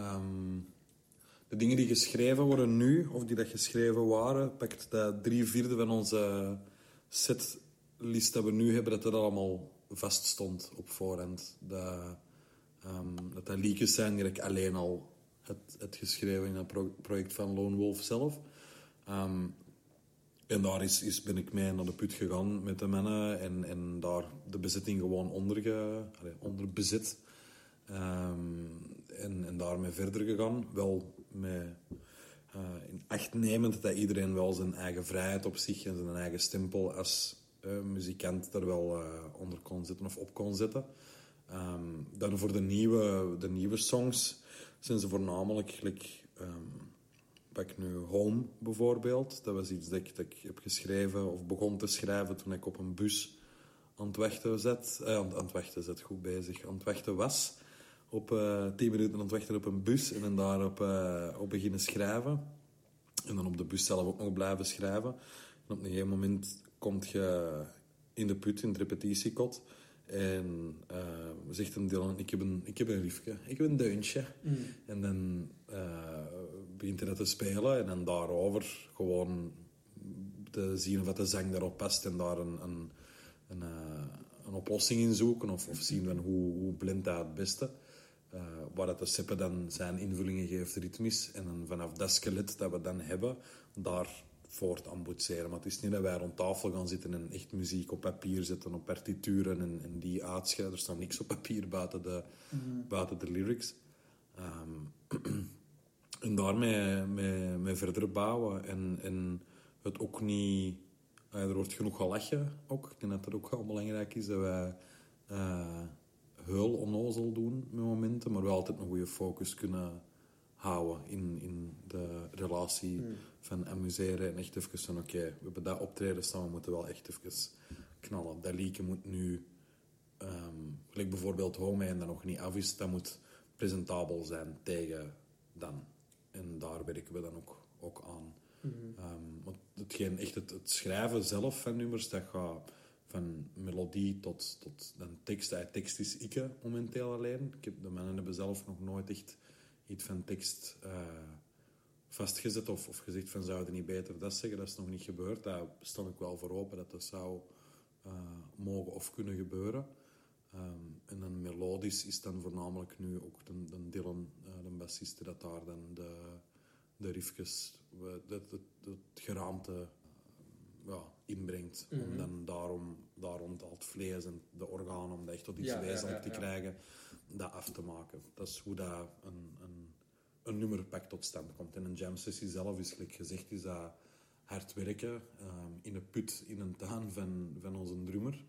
de dingen die geschreven worden nu, of die dat geschreven waren, pakt dat 3/4 van onze setlist dat we nu hebben, dat allemaal vast stond op voorhand. Dat liedjes zijn die ik alleen al het geschreven in het project van Lone Wolf zelf. En daar ben ik mee naar de put gegaan met de mannen en daar de bezetting gewoon onder bezet. En daarmee verder gegaan. Wel met in acht nemend dat iedereen wel zijn eigen vrijheid op zich en zijn eigen stempel als muzikant er wel onder kon zetten of op kon zetten. Dan voor de nieuwe songs zijn ze voornamelijk pak nu Home bijvoorbeeld. Dat was iets dat ik heb geschreven of begon te schrijven toen ik op een bus aan het wachten was. Op 10 minuten aan het wachten op een bus en dan daarop op beginnen schrijven. En dan op de bus zelf ook nog blijven schrijven. En op een gegeven moment kom je in de put, in het repetitiekot. En zegt een Dylan, ik heb een riffje, ik heb een deuntje. En dan begint hij dat te spelen en dan daarover gewoon te zien of de zang daarop past en daar een oplossing in zoeken of zien van hoe blindt hij het beste. Waar dat de Seppe dan zijn invullingen geeft ritmisch en dan vanaf dat skelet dat we dan hebben, daar voort aan boetseren. Maar het is niet dat wij rond tafel gaan zitten en echt muziek op papier zetten, op partituren en die uitschrijven. Er staat niks op papier buiten de lyrics. En daarmee mee verder bouwen. En het ook niet... er wordt genoeg gelachen ook. Ik denk dat dat ook wel belangrijk is, dat wij heel onnozel doen met momenten, maar wel altijd een goede focus kunnen houden in de relatie van amuseren en echt even van oké, we hebben dat optreden staan, we moeten wel echt even knallen. Dat liedje moet nu, gelijk bijvoorbeeld Home en dat nog niet af is, dat moet presentabel zijn tegen dan. En daar werken we dan ook aan. Want het schrijven zelf van nummers, dat gaat van melodie tot dan tekst. Tekst is ik momenteel alleen. De mannen hebben zelf nog nooit echt iets van tekst vastgezet of gezegd van zouden niet beter dat zeggen. Dat is nog niet gebeurd. Daar sta ik wel voor open dat zou mogen of kunnen gebeuren. En dan melodisch is dan voornamelijk nu ook de Dylan, de bassiste, dat daar dan de riffjes, het geraamte inbrengt. Om dan daarom al het vlees en de organen, om dat echt tot iets wezenlijk te krijgen, dat af te maken. Dat is hoe dat een nummerpak tot stand komt. En een jam sessie zelf is, gelijk gezegd, is dat hard werken in een put, in een tuin van onze drummer.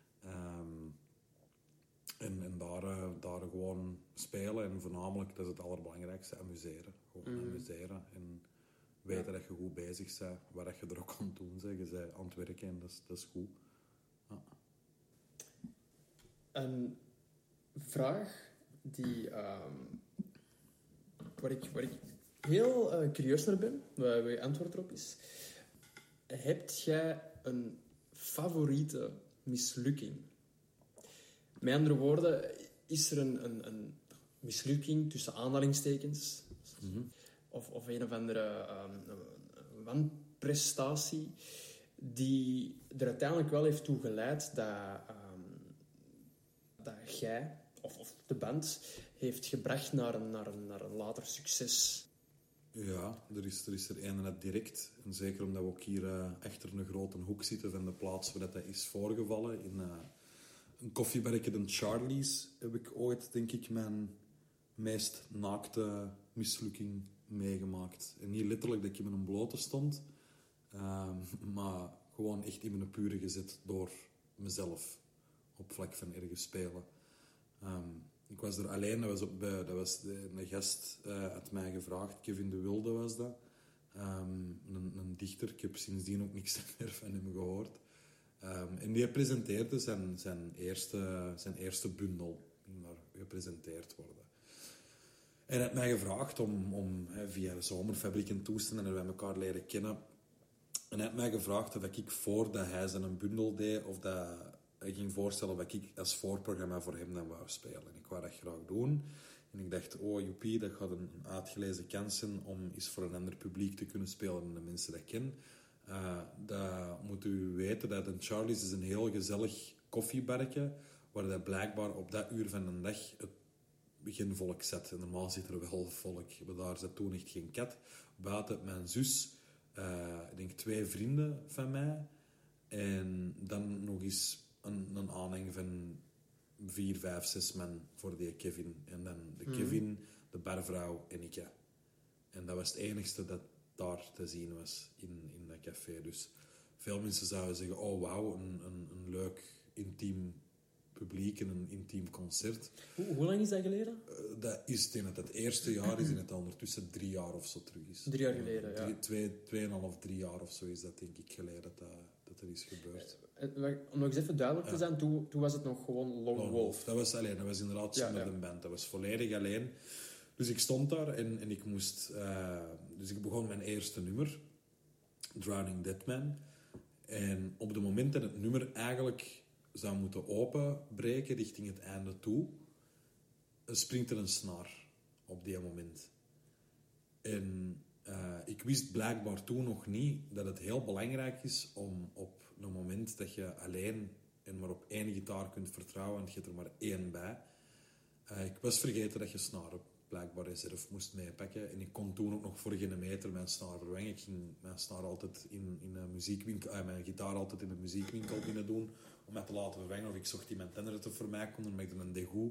En daar gewoon spelen en voornamelijk, dat is het allerbelangrijkste, amuseren. Gewoon amuseren en weten dat je goed bezig bent, waar je er ook aan het doen bent. Je bent aan het werken en dat is goed. Ja. een vraag die, waar ik heel curieus naar ben, wat je antwoord erop is. Heb jij een favoriete mislukking? Met andere woorden, is er een mislukking tussen aanhalingstekens? Of een of andere wanprestatie die er uiteindelijk wel heeft toe geleid dat jij of de band heeft gebracht naar een later succes? Ja, er is er een net direct. En zeker omdat we ook hier achter een grote hoek zitten van de plaats waar dat is voorgevallen. In een koffieberkje, de Charlie's, heb ik ooit, denk ik, mijn meest naakte mislukking meegemaakt. En niet letterlijk dat ik in een blote stond, maar gewoon echt in mijn pure gezet door mezelf op vlak van ergens spelen. Ik was er alleen, dat was een gast had mij gevraagd, Kevin de Wilde was dat. Een dichter, ik heb sindsdien ook niks meer van hem gehoord. En die presenteerde zijn eerste bundel, die daar gepresenteerd worden. En hij had mij gevraagd om via de Zomerfabriek en toestanden, en wij elkaar leren kennen. En hij had mij gevraagd of ik voordat hij zijn bundel deed, of dat hij ging voorstellen wat ik als voorprogramma voor hem dan wou spelen. En ik wou dat graag doen. En ik dacht, oh joepie, dat gaat een uitgelezen kans zijn om eens voor een ander publiek te kunnen spelen dan de mensen dat ken. Dat moet u weten, dat een Charlie's is een heel gezellig koffiebarretje, waar dat blijkbaar op dat uur van de dag het geen volk zat. En normaal zit er wel volk, maar daar zat toen echt geen kat. Buiten mijn zus, ik denk 2 vrienden van mij, en dan nog eens een aanhang van 4, 5, 6 man voor die Kevin. En dan de Kevin, de barvrouw en ik. En dat was het enigste dat daar te zien was in dat café. Dus veel mensen zouden zeggen, oh wauw, een leuk, intiem publiek en een intiem concert. Hoe lang is dat geleden? Dat is in het eerste jaar, is in het ondertussen 3 jaar of zo terug is. 3 jaar geleden, ja. 2,5, 3 jaar of zo is dat, denk ik, geleden dat er is gebeurd. Om nog eens even duidelijk te zijn, toen was het nog gewoon Lone Wolf. Dat was alleen, dat was inderdaad zonder een band. Dat was volledig alleen. Dus ik stond daar en ik moest... dus ik begon mijn eerste nummer, Drowning Dead Man. En op het moment dat het nummer eigenlijk zou moeten openbreken richting het einde toe, springt er een snaar op die moment. En ik wist blijkbaar toen nog niet dat het heel belangrijk is om op een moment dat je alleen en maar op 1 gitaar kunt vertrouwen, want je hebt er maar 1 bij. Ik was vergeten dat je snaren blijkbaar reserve moest meepakken. En ik kon toen ook nog voor geen meter mijn snaar vervangen. Ik ging mijn snaar altijd in een muziekwinkel, mijn gitaar altijd in een muziekwinkel binnen doen om mij te laten vervangen. Of ik zocht iemand tender te voor mij kon, omdat ik er een degout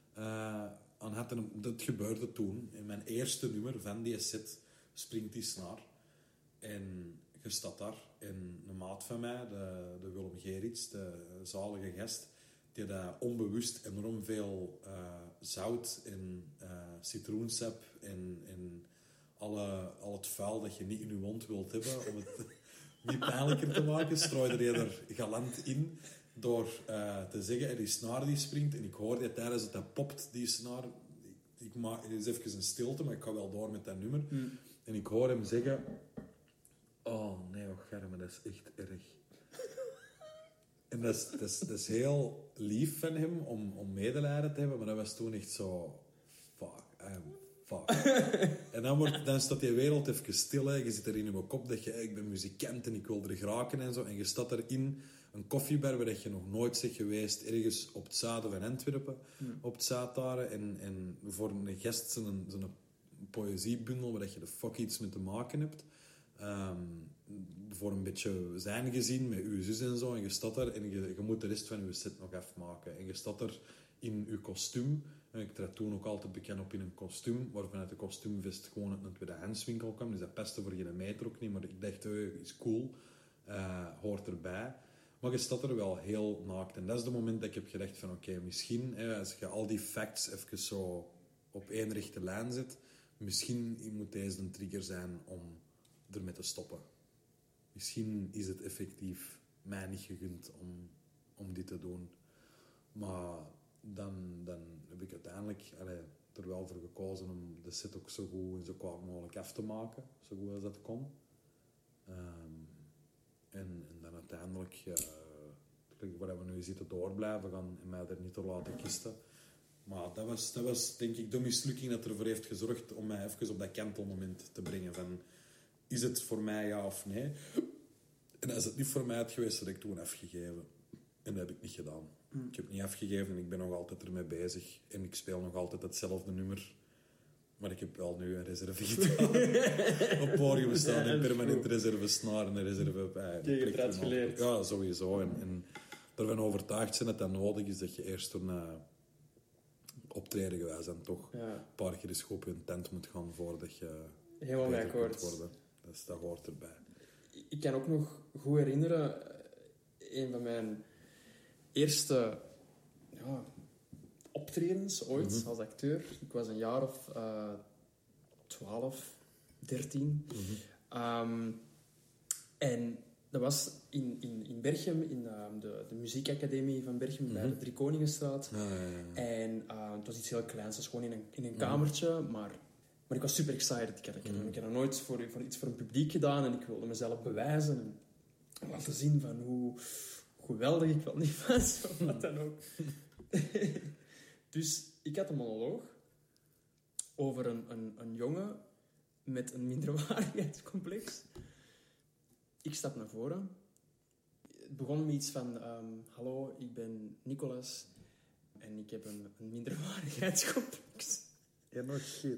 aan had. En dat gebeurde toen. In mijn eerste nummer van die set springt die snaar. En je staat daar. En een maat van mij, de Willem Gerits, de zalige gast, die daar onbewust enorm veel zout en citroensap en al het vuil dat je niet in je mond wilt hebben, om het niet pijnlijker te maken, strooide hij er galant in door te zeggen, die snaar die springt. En ik hoorde tijdens het dat popt, die snaar. Ik maak, het is even een stilte, maar ik ga wel door met dat nummer. En ik hoor hem zeggen, oh nee, oh Germe, dat is echt erg. En dat is heel lief van hem om medelijden te hebben, maar dat was toen echt zo... Fuck. En dan staat die wereld even stil. Hè. Je zit er in je kop dat je... ik ben muzikant en ik wil er geraken en zo. En je staat er in een koffiebar waar je nog nooit bent geweest, ergens op het zuiden van Antwerpen, op het Zuidaren. En voor een gast zo'n poëziebundel waar je de fuck iets mee te maken hebt. Voor een beetje zijn gezin met uw zus en zo. En je staat daar en je moet de rest van je set nog afmaken. En je staat er in je kostuum. En ik trad toen ook altijd bekend op in een kostuum, waarvan uit de kostuumvest gewoon uit een tweedehandswinkel kwam. Dus dat pestte voor geen meter ook niet. Maar ik dacht, is cool. Hoort erbij. Maar je staat er wel heel naakt. En dat is het moment dat ik heb gedacht van oké, misschien als je al die facts even zo op 1 rechte lijn zet, misschien moet deze een trigger zijn om ermee te stoppen. Misschien is het effectief mij niet gegund om dit te doen. Maar dan heb ik uiteindelijk er wel voor gekozen om de set ook zo goed en zo kwaad mogelijk af te maken. Zo goed als dat kon. En dan uiteindelijk, waar we nu zitten doorblijven gaan en mij er niet te laten kisten. Maar dat was denk ik de mislukking dat ervoor heeft gezorgd om mij even op dat kantelmoment te brengen van, is het voor mij ja of nee? En als het niet voor mij had geweest, had ik toen afgegeven. En dat heb ik niet gedaan. Ik heb niet afgegeven en ik ben nog altijd ermee bezig. En ik speel nog altijd hetzelfde nummer. Maar ik heb wel nu een reserve gedaan. Op podium staan en permanent reserve snaar en een reserve bij. Je hebt het geleerd. Ja, sowieso. En ervan overtuigd zijn dat dat nodig is, dat je eerst door optreden gewijs en toch een paar keer eens goed op je tent moet gaan voordat je helemaal mee akkoord worden. Dat hoort erbij. Ik kan ook nog goed herinneren, een van mijn eerste optredens ooit als acteur. Ik was een jaar of 12, 13. En dat was in Berchem, in de muziekacademie van Berchem, bij de Driekoningenstraat. En het was iets heel kleins, het was gewoon in een kamertje, maar ik was super excited. Ik had nog nooit voor een publiek gedaan en ik wilde mezelf bewijzen en laten zien van hoe geweldig ik wel niet was, of wat dan ook. Dus ik had een monoloog over een jongen met een minderwaardigheidscomplex. Ik stap naar voren. Het begon met iets van, hallo, ik ben Nicolas en ik heb een minderwaardigheidscomplex. Ja, nog shit.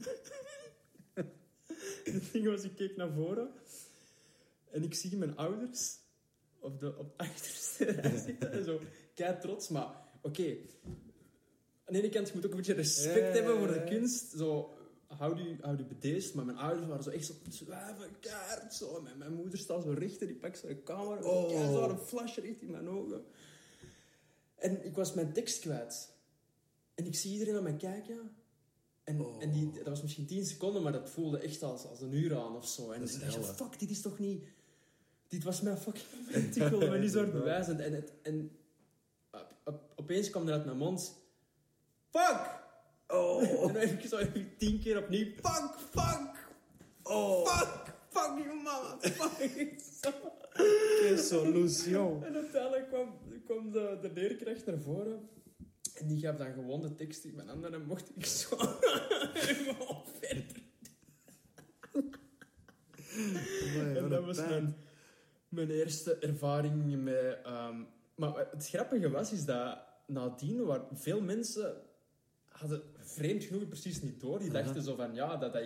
Het ding was, ik keek naar voren en ik zie mijn ouders op de achterste rij zitten en zo, kei trots, maar oké. Aan de ene kant, je moet ook een beetje respect hebben voor de kunst, zo, houd je bedeesd, maar mijn ouders waren zo echt zo zwijven, kaart, zo, en mijn moeder staat zo rechter, die pakt zo de camera, zo een flash recht in mijn ogen. En ik was mijn tekst kwijt. En ik zie iedereen aan mij kijken. En dat was misschien 10 seconden, maar dat voelde echt als een uur aan of zo. En ik dacht, fuck, dit is toch niet... Dit was mijn fucking moment. Ik wilde me niet zo hard bewijzen. En opeens kwam er uit mijn mond... Fuck! En dan heb ik zo 10 keer opnieuw... Fuck! Fuck! Fuck you, mama! Fuck! Qué solution. En uiteindelijk kwam de leerkracht naar voren... En die gaf dan gewoon de tekst in mijn handen en mocht ik zo helemaal verder. En dat was mijn eerste ervaring met... maar het grappige was, is dat nadien waar veel mensen hadden vreemd genoeg precies niet door. Die dachten zo van, ja, dat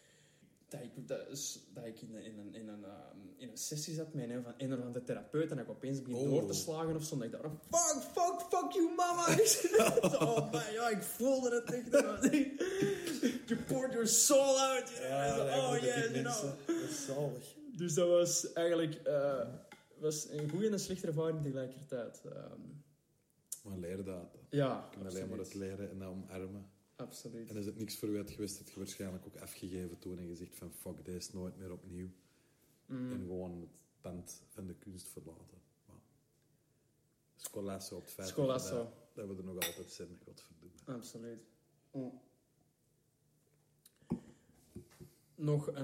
ik in een sessie zat met een of andere therapeut en dat ik opeens begin door te slagen of zo. En ik dacht, fuck you, mama! Ik voelde het echt. You poured your soul out. Dat is zalig. Dus dat was eigenlijk was een goede en een slechte ervaring tegelijkertijd. Maar leer dat. Ja, je kunt alleen maar het leren en dat omarmen. Absoluut. En is het niks voor u uit geweest, had je waarschijnlijk ook afgegeven toen en gezegd van fuck, deze nooit meer opnieuw. En gewoon het pand van de kunst verlaten. Maar Scolasso op het feit dat we er nog altijd zijn, godverdomme. Absoluut. Nog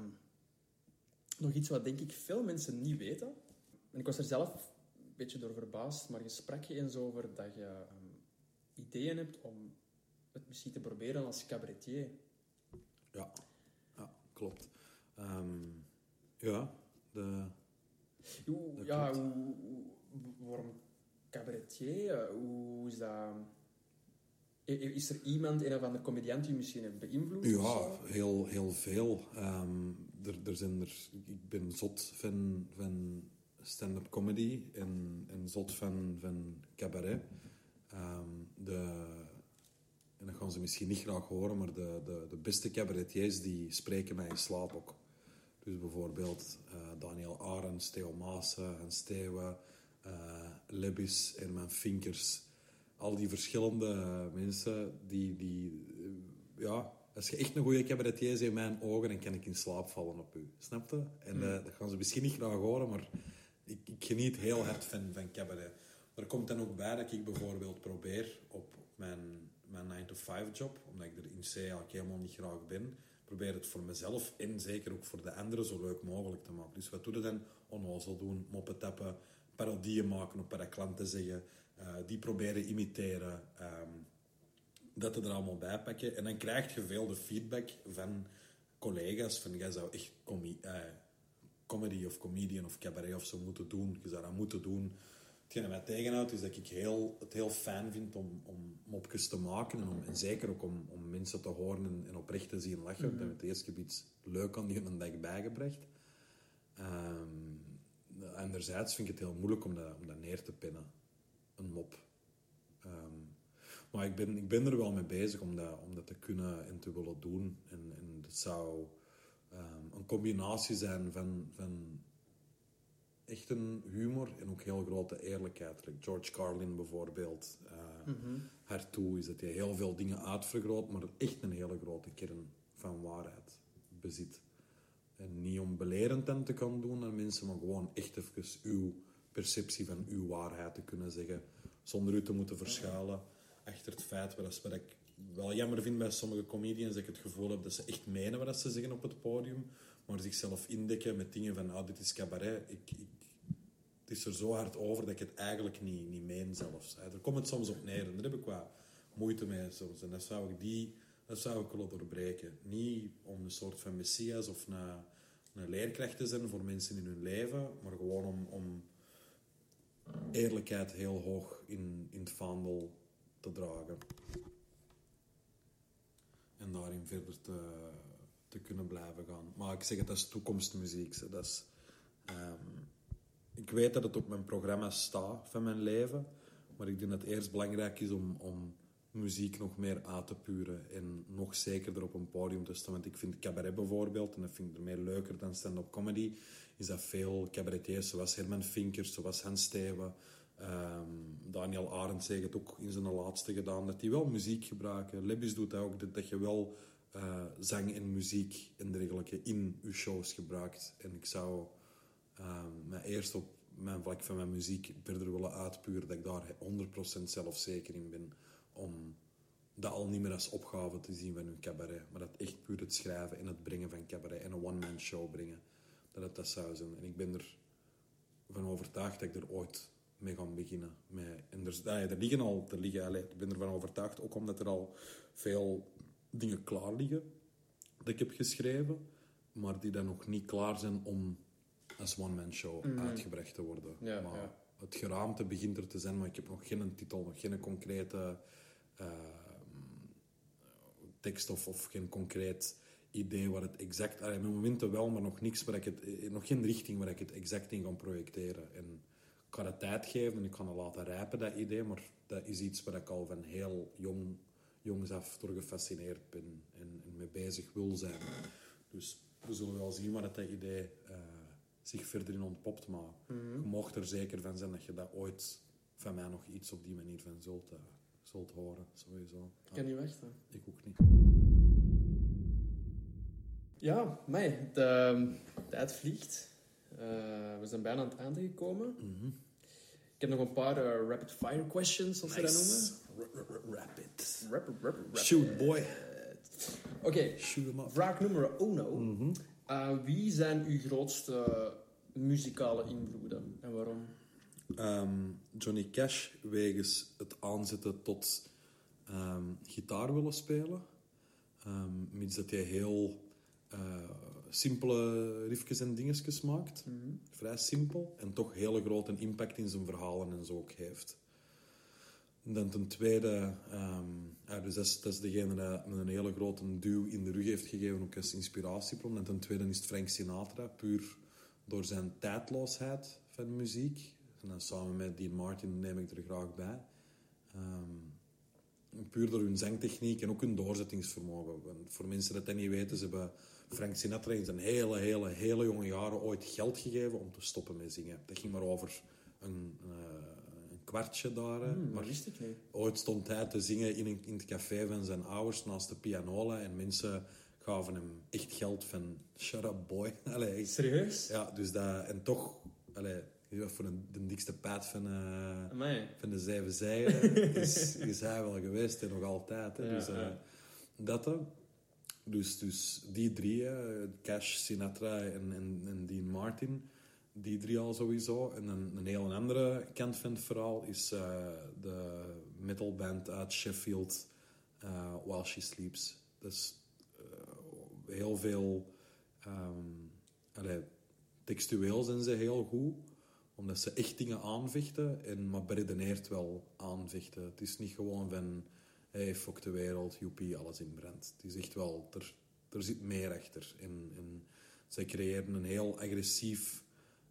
iets wat denk ik veel mensen niet weten. En ik was er zelf een beetje door verbaasd, maar je sprak je eens over dat je ideeën hebt om het misschien te proberen als cabaretier. Ja, klopt. Waarom cabaretier? Hoe is dat... Is er iemand, een of andere comediant die misschien heeft beïnvloed? Ja, heel veel. Ik ben zot van stand-up comedy en zot van cabaret. En dat gaan ze misschien niet graag horen, maar de beste cabaretiers die spreken mij in slaap ook. Dus bijvoorbeeld Daniel Arends, Theo Maassen en Steeuwen, Lebis en mijn Vinkers. Al die verschillende mensen als je echt een goede cabaretier is in mijn ogen, dan kan ik in slaap vallen op u. Snap je? En dat gaan ze misschien niet graag horen, maar ik geniet heel hard van cabaret. er komt dan ook bij dat ik bijvoorbeeld probeer op mijn 9-to-5 job, omdat ik er in C eigenlijk helemaal niet graag ben, probeer het voor mezelf en zeker ook voor de anderen zo leuk mogelijk te maken. Dus wat doe je dan? Onnozel doen, moppen tappen, parodieën maken op wat klanten zeggen, die proberen imiteren, dat er allemaal bij pakken. En dan krijg je veel de feedback van collega's van jij zou echt comedy of comedian of cabaret of zo moeten doen. Je zou dat moeten doen. Hetgeen dat mij tegenhoudt is dat ik het heel fijn vind om mopjes te maken en zeker ook om mensen te horen en oprecht te zien lachen. Dat heb ik het eerste keer iets leuk aan die dag bijgebracht. Anderzijds vind ik het heel moeilijk om dat neer te pinnen. Een mop. Maar ik ben er wel mee bezig om dat te kunnen en te willen doen. En het zou een combinatie zijn van echt een humor en ook heel grote eerlijkheid. Like George Carlin bijvoorbeeld. Daartoe is dat hij heel veel dingen uitvergroot, maar echt een hele grote kern van waarheid bezit. En niet om belerend aan te kan doen aan mensen, maar gewoon echt even uw perceptie van uw waarheid te kunnen zeggen, zonder u te moeten verschuilen achter het feit wat ik wel jammer vind bij sommige comedians, dat ik het gevoel heb dat ze echt menen wat ze zeggen op het podium, maar zichzelf indekken met dingen van, dit is cabaret. Het is er zo hard over dat ik het eigenlijk niet meen zelfs. Daar komt het soms op neer en daar heb ik wat moeite mee soms. En dat zou ik willen doorbreken. Niet om een soort van messias of een leerkracht te zijn voor mensen in hun leven, maar gewoon om eerlijkheid heel hoog in het vaandel te dragen. En daarin verder te kunnen blijven gaan. Maar ik zeg het, dat is toekomstmuziek. Dat is, ik weet dat het op mijn programma staat van mijn leven, maar ik denk dat het eerst belangrijk is om muziek nog meer uit te puren en nog zekerder op een podium te staan. Want ik vind cabaret bijvoorbeeld, en dat vind ik er meer leuker dan stand-up comedy, is dat veel cabaretiers, zoals Herman Vinkers, zoals Hans Steeuwen, Daniel Arendt heeft het ook in zijn laatste gedaan, dat die wel muziek gebruiken. Lebbis doet dat ook, dat je wel zang en muziek en dergelijke in je shows gebruikt. En ik zou me eerst op mijn vlak van mijn muziek verder willen uitpuren, dat ik daar 100% zelfzeker in ben, om dat al niet meer als opgave te zien van hun cabaret, maar dat echt puur het schrijven en het brengen van cabaret en een one-man show brengen, dat zou zijn. En ik ben ervan overtuigd dat ik er ooit mee ga beginnen. Ik ben ervan overtuigd, ook omdat er al veel dingen klaar liggen dat ik heb geschreven, maar die dan nog niet klaar zijn om als one-man show uitgebracht te worden. Maar het geraamte begint er te zijn, maar ik heb nog geen titel, nog geen concrete tekst of geen concreet idee waar het exact... Met momenten wel, maar nog niks nog geen richting waar ik het exact in ga projecteren. En ik ga het tijd geven en ik ga het laten rijpen, dat idee, maar dat is iets waar ik al van heel jongs af door gefascineerd ben en mee bezig wil zijn. Dus we zullen wel zien waar dat idee zich verder in ontpopt, maar je mocht er zeker van zijn dat je dat ooit van mij nog iets op die manier van zult horen, sowieso. Ik kan niet wachten. Ik ook niet. Ja, de tijd vliegt. We zijn bijna aan het einde gekomen. Ik heb nog een paar rapid-fire questions, zoals ze dat noemen. Rapid. Rapid. Shoot, boy. Oké, Shoot 'em up. vraag nummer uno. Wie zijn uw grootste muzikale invloeden en waarom? Johnny Cash, wegens het aanzetten tot gitaar willen spelen. Mits dat hij heel simpele riffjes en dingetjes maakt. Vrij simpel. En toch hele grote impact in zijn verhalen en zo ook heeft. En dan ten tweede... dus dat is degene dat me een hele grote duw in de rug heeft gegeven, ook als inspiratiebron. En ten tweede is het Frank Sinatra, puur door zijn tijdloosheid van muziek. En dan samen met Dean Martin neem ik er graag bij. Puur door hun zangtechniek en ook hun doorzettingsvermogen. Want voor mensen dat niet weten, ze hebben Frank Sinatra in zijn hele jonge jaren ooit geld gegeven om te stoppen met zingen. Dat ging maar over een kwartje daar. Maar wist ik niet. Ooit stond hij te zingen in het café van zijn ouders naast de pianola en mensen gaven hem echt geld van shut up boy. Serieus? Ja, dus dat... En toch... Voor de dikste paard van de 7 zijen is hij wel geweest en nog altijd. Hè. Dus die 3, Cash, Sinatra en Dean Martin, die 3 al sowieso. En een heel andere kant van het verhaal is de metalband uit Sheffield, While She Sleeps. Dus heel veel... textueel zijn ze heel goed, omdat ze echt dingen aanvechten, maar beredeneert wel aanvechten. Het is niet gewoon van, hey, fuck de wereld, joepie, alles in brand. Het is echt wel, er zit meer achter. En zij creëren een heel agressief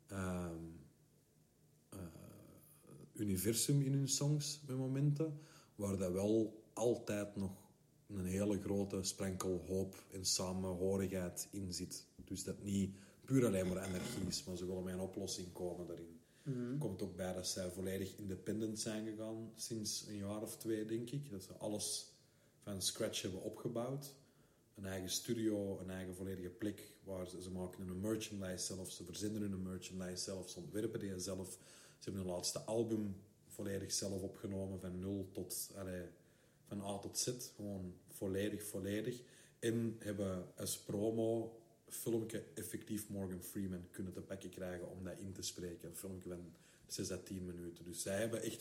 universum in hun songs met momenten, waar dat wel altijd nog een hele grote sprankel hoop en samenhorigheid in zit. Dus dat niet puur alleen maar energie is, maar ze willen met een oplossing komen daarin. Komt ook bij dat zij volledig independent zijn gegaan sinds een jaar of 2, denk ik. Dat ze alles van scratch hebben opgebouwd. Een eigen studio, een eigen volledige plek waar ze maken een merchandise zelf, ze verzenden hun merchandise zelf, ze ontwerpen die zelf. Ze hebben hun laatste album volledig zelf opgenomen, van A tot Z, gewoon volledig. En hebben als promo filmpje effectief Morgan Freeman kunnen te pakken krijgen om dat in te spreken. Een filmpje van 6 à 10 minuten. Dus zij hebben echt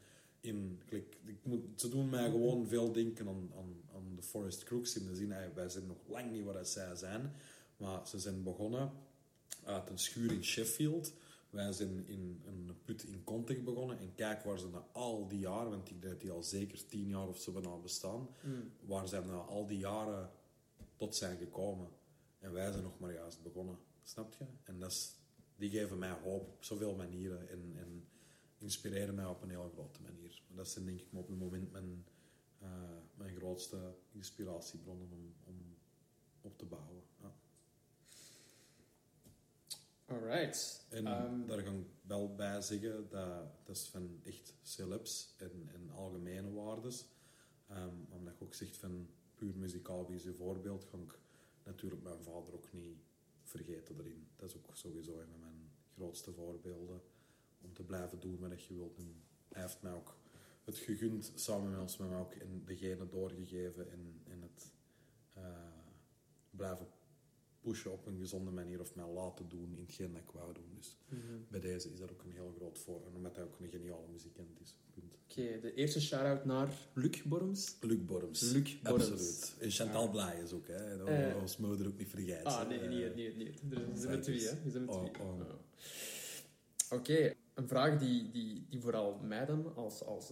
ze doen mij gewoon veel denken aan de Forest Crooks, in de zin, wij zijn nog lang niet waar zij zijn, maar ze zijn begonnen uit een schuur in Sheffield. Wij zijn in een put in Contig begonnen. En kijk waar ze na al die jaren, want ik denk dat die al zeker 10 jaar of zo bijna bestaan, waar ze na al die jaren tot zijn gekomen. En wij zijn nog maar juist begonnen. Snap je? En die geven mij hoop op zoveel manieren. En inspireren mij op een heel grote manier. Maar dat zijn denk ik op het moment mijn grootste inspiratiebronnen om op te bouwen. Ja. Alright. En daar ga ik wel bij zeggen, dat is van echt celebs en algemene waardes. Omdat ik ook zeg van puur muzikaal wie is een voorbeeld, ga ik natuurlijk mijn vader ook niet vergeten erin. Dat is ook sowieso een van mijn grootste voorbeelden om te blijven doen wat je wilt. En hij heeft mij ook het gegund, samen met ons, met mij ook in degene doorgegeven en het blijven pushen op een gezonde manier of mij laten doen in hetgeen dat ik wou doen. Dus bij deze is dat ook een heel groot voordeel, omdat hij ook een geniale muzikant is. Punt. Oké, de eerste shout-out naar Luc Borms. Luc Borms. Absoluut. En Chantal Blay is ook, hè. Dat ons moeder ook niet vergeten. Nee. Er zijn er 2, hè. Oké, een vraag die vooral mij dan als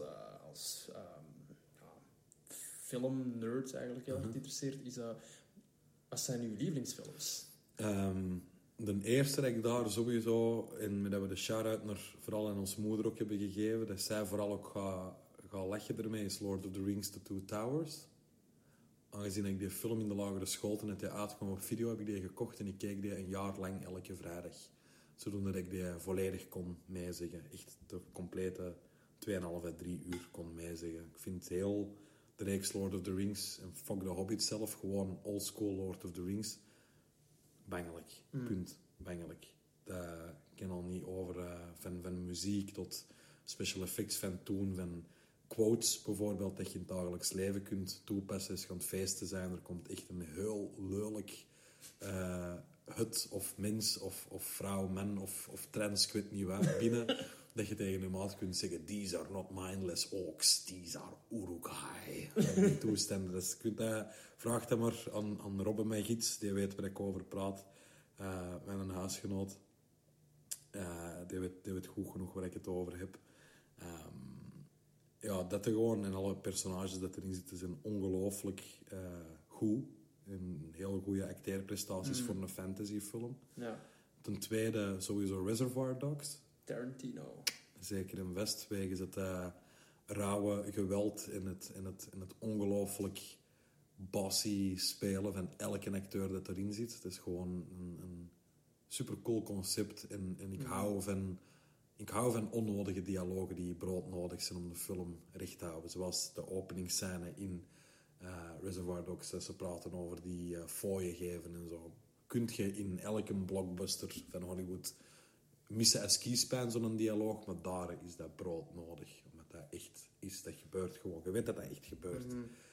filmnerd eigenlijk heel erg interesseert, is wat zijn uw lievelingsfilms? De eerste dat ik daar sowieso, en dat we de shout-out naar vooral aan onze moeder ook hebben gegeven, dat zij vooral ook gaat lachen ermee, is Lord of the Rings, The Two Towers. Aangezien ik die film in de lagere school, toen het uitkwam op video, heb ik die gekocht en ik keek die een jaar lang elke vrijdag. Zodat ik die volledig kon meezeggen. Echt de complete 2,5 à 3 uur kon meezeggen. Ik vind heel de reeks Lord of the Rings en fuck the Hobbit zelf, gewoon old school Lord of the Rings, bangelijk. Punt. Bangelijk. Dat kan al niet over van muziek tot special effects van toen, van quotes bijvoorbeeld dat je in het dagelijks leven kunt toepassen. Als je aan het feesten zijn, er komt echt een heel lelijk hut of mens of vrouw, man of trans, ik weet niet wat, binnen, dat je tegen je maat kunt zeggen, these are not mindless orcs, these are Uruk-hai. Die toestanden. Dus je kunt vraag dat maar aan Robbe, mijn gids, die weet waar ik over praat, mijn huisgenoot. Die weet goed genoeg waar ik het over heb. Ja, dat er gewoon, en alle personages dat erin zitten zijn ongelooflijk goed. En heel goede acteerprestaties voor een fantasyfilm. Ja. Ten tweede sowieso Reservoir Dogs. Tarantino. Zeker in West, wegens het rauwe geweld en het ongelooflijk bossy spelen van elke acteur dat erin zit. Het is gewoon een supercool concept. En ik hou van onnodige dialogen die broodnodig zijn om de film recht te houden. Zoals de openingsscène in Reservoir Dogs, dat ze praten over die fooien geven en zo. Kunt je in elke blockbuster van Hollywood missen als kiespijn, zo'n dialoog, maar daar is dat brood nodig. Omdat dat echt is, dat gebeurt gewoon. Je weet dat dat echt gebeurt.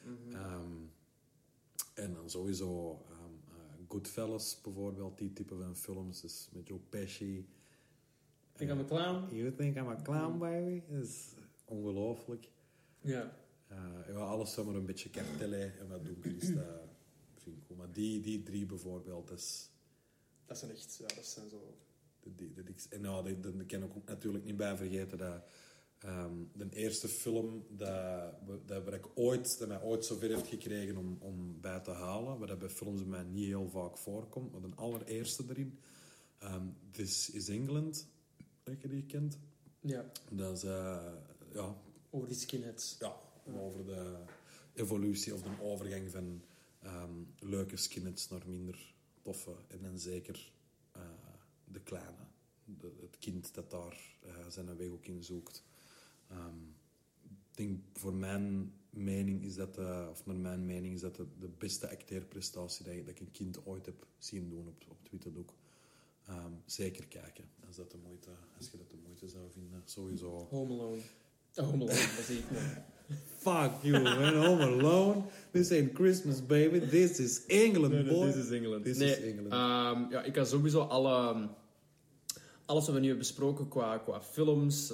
En dan sowieso Goodfellas bijvoorbeeld, die type van films, dus met Joe Pesci. Think I'm a clown? You think I'm a clown, baby? Dat is ongelooflijk. Ja. Ja, alles wat maar een beetje kartellen en wat donker is, dat vind ik goed. Maar die drie bijvoorbeeld, Dat zijn echt... Ja, dat zijn zo... En ja, daar kan ik ook natuurlijk niet bij vergeten dat de eerste film dat mij ooit zover heeft gekregen om bij te halen, wat bij films bij mij niet heel vaak voorkomt, maar de allereerste erin, This is England, dat je die kent. Ja. Dat is, ja... Over die skinheads. Ja, over de evolutie of de overgang van leuke skinheads naar minder toffe. En dan zeker de kleine. Het kind dat daar zijn weg ook in zoekt. Ik denk, voor mijn mening is dat... of naar mijn mening is dat de beste acteerprestatie dat ik een kind ooit heb zien doen op Twitter ook. Zeker kijken, als je dat de moeite zou vinden. Sowieso. Home Alone. Home Alone, dat zie ik nog. Fuck you, man. Home Alone. This ain't Christmas, baby. This is England, boy. This is England. This is England. Ja, ik kan sowieso alles wat we nu hebben besproken qua films,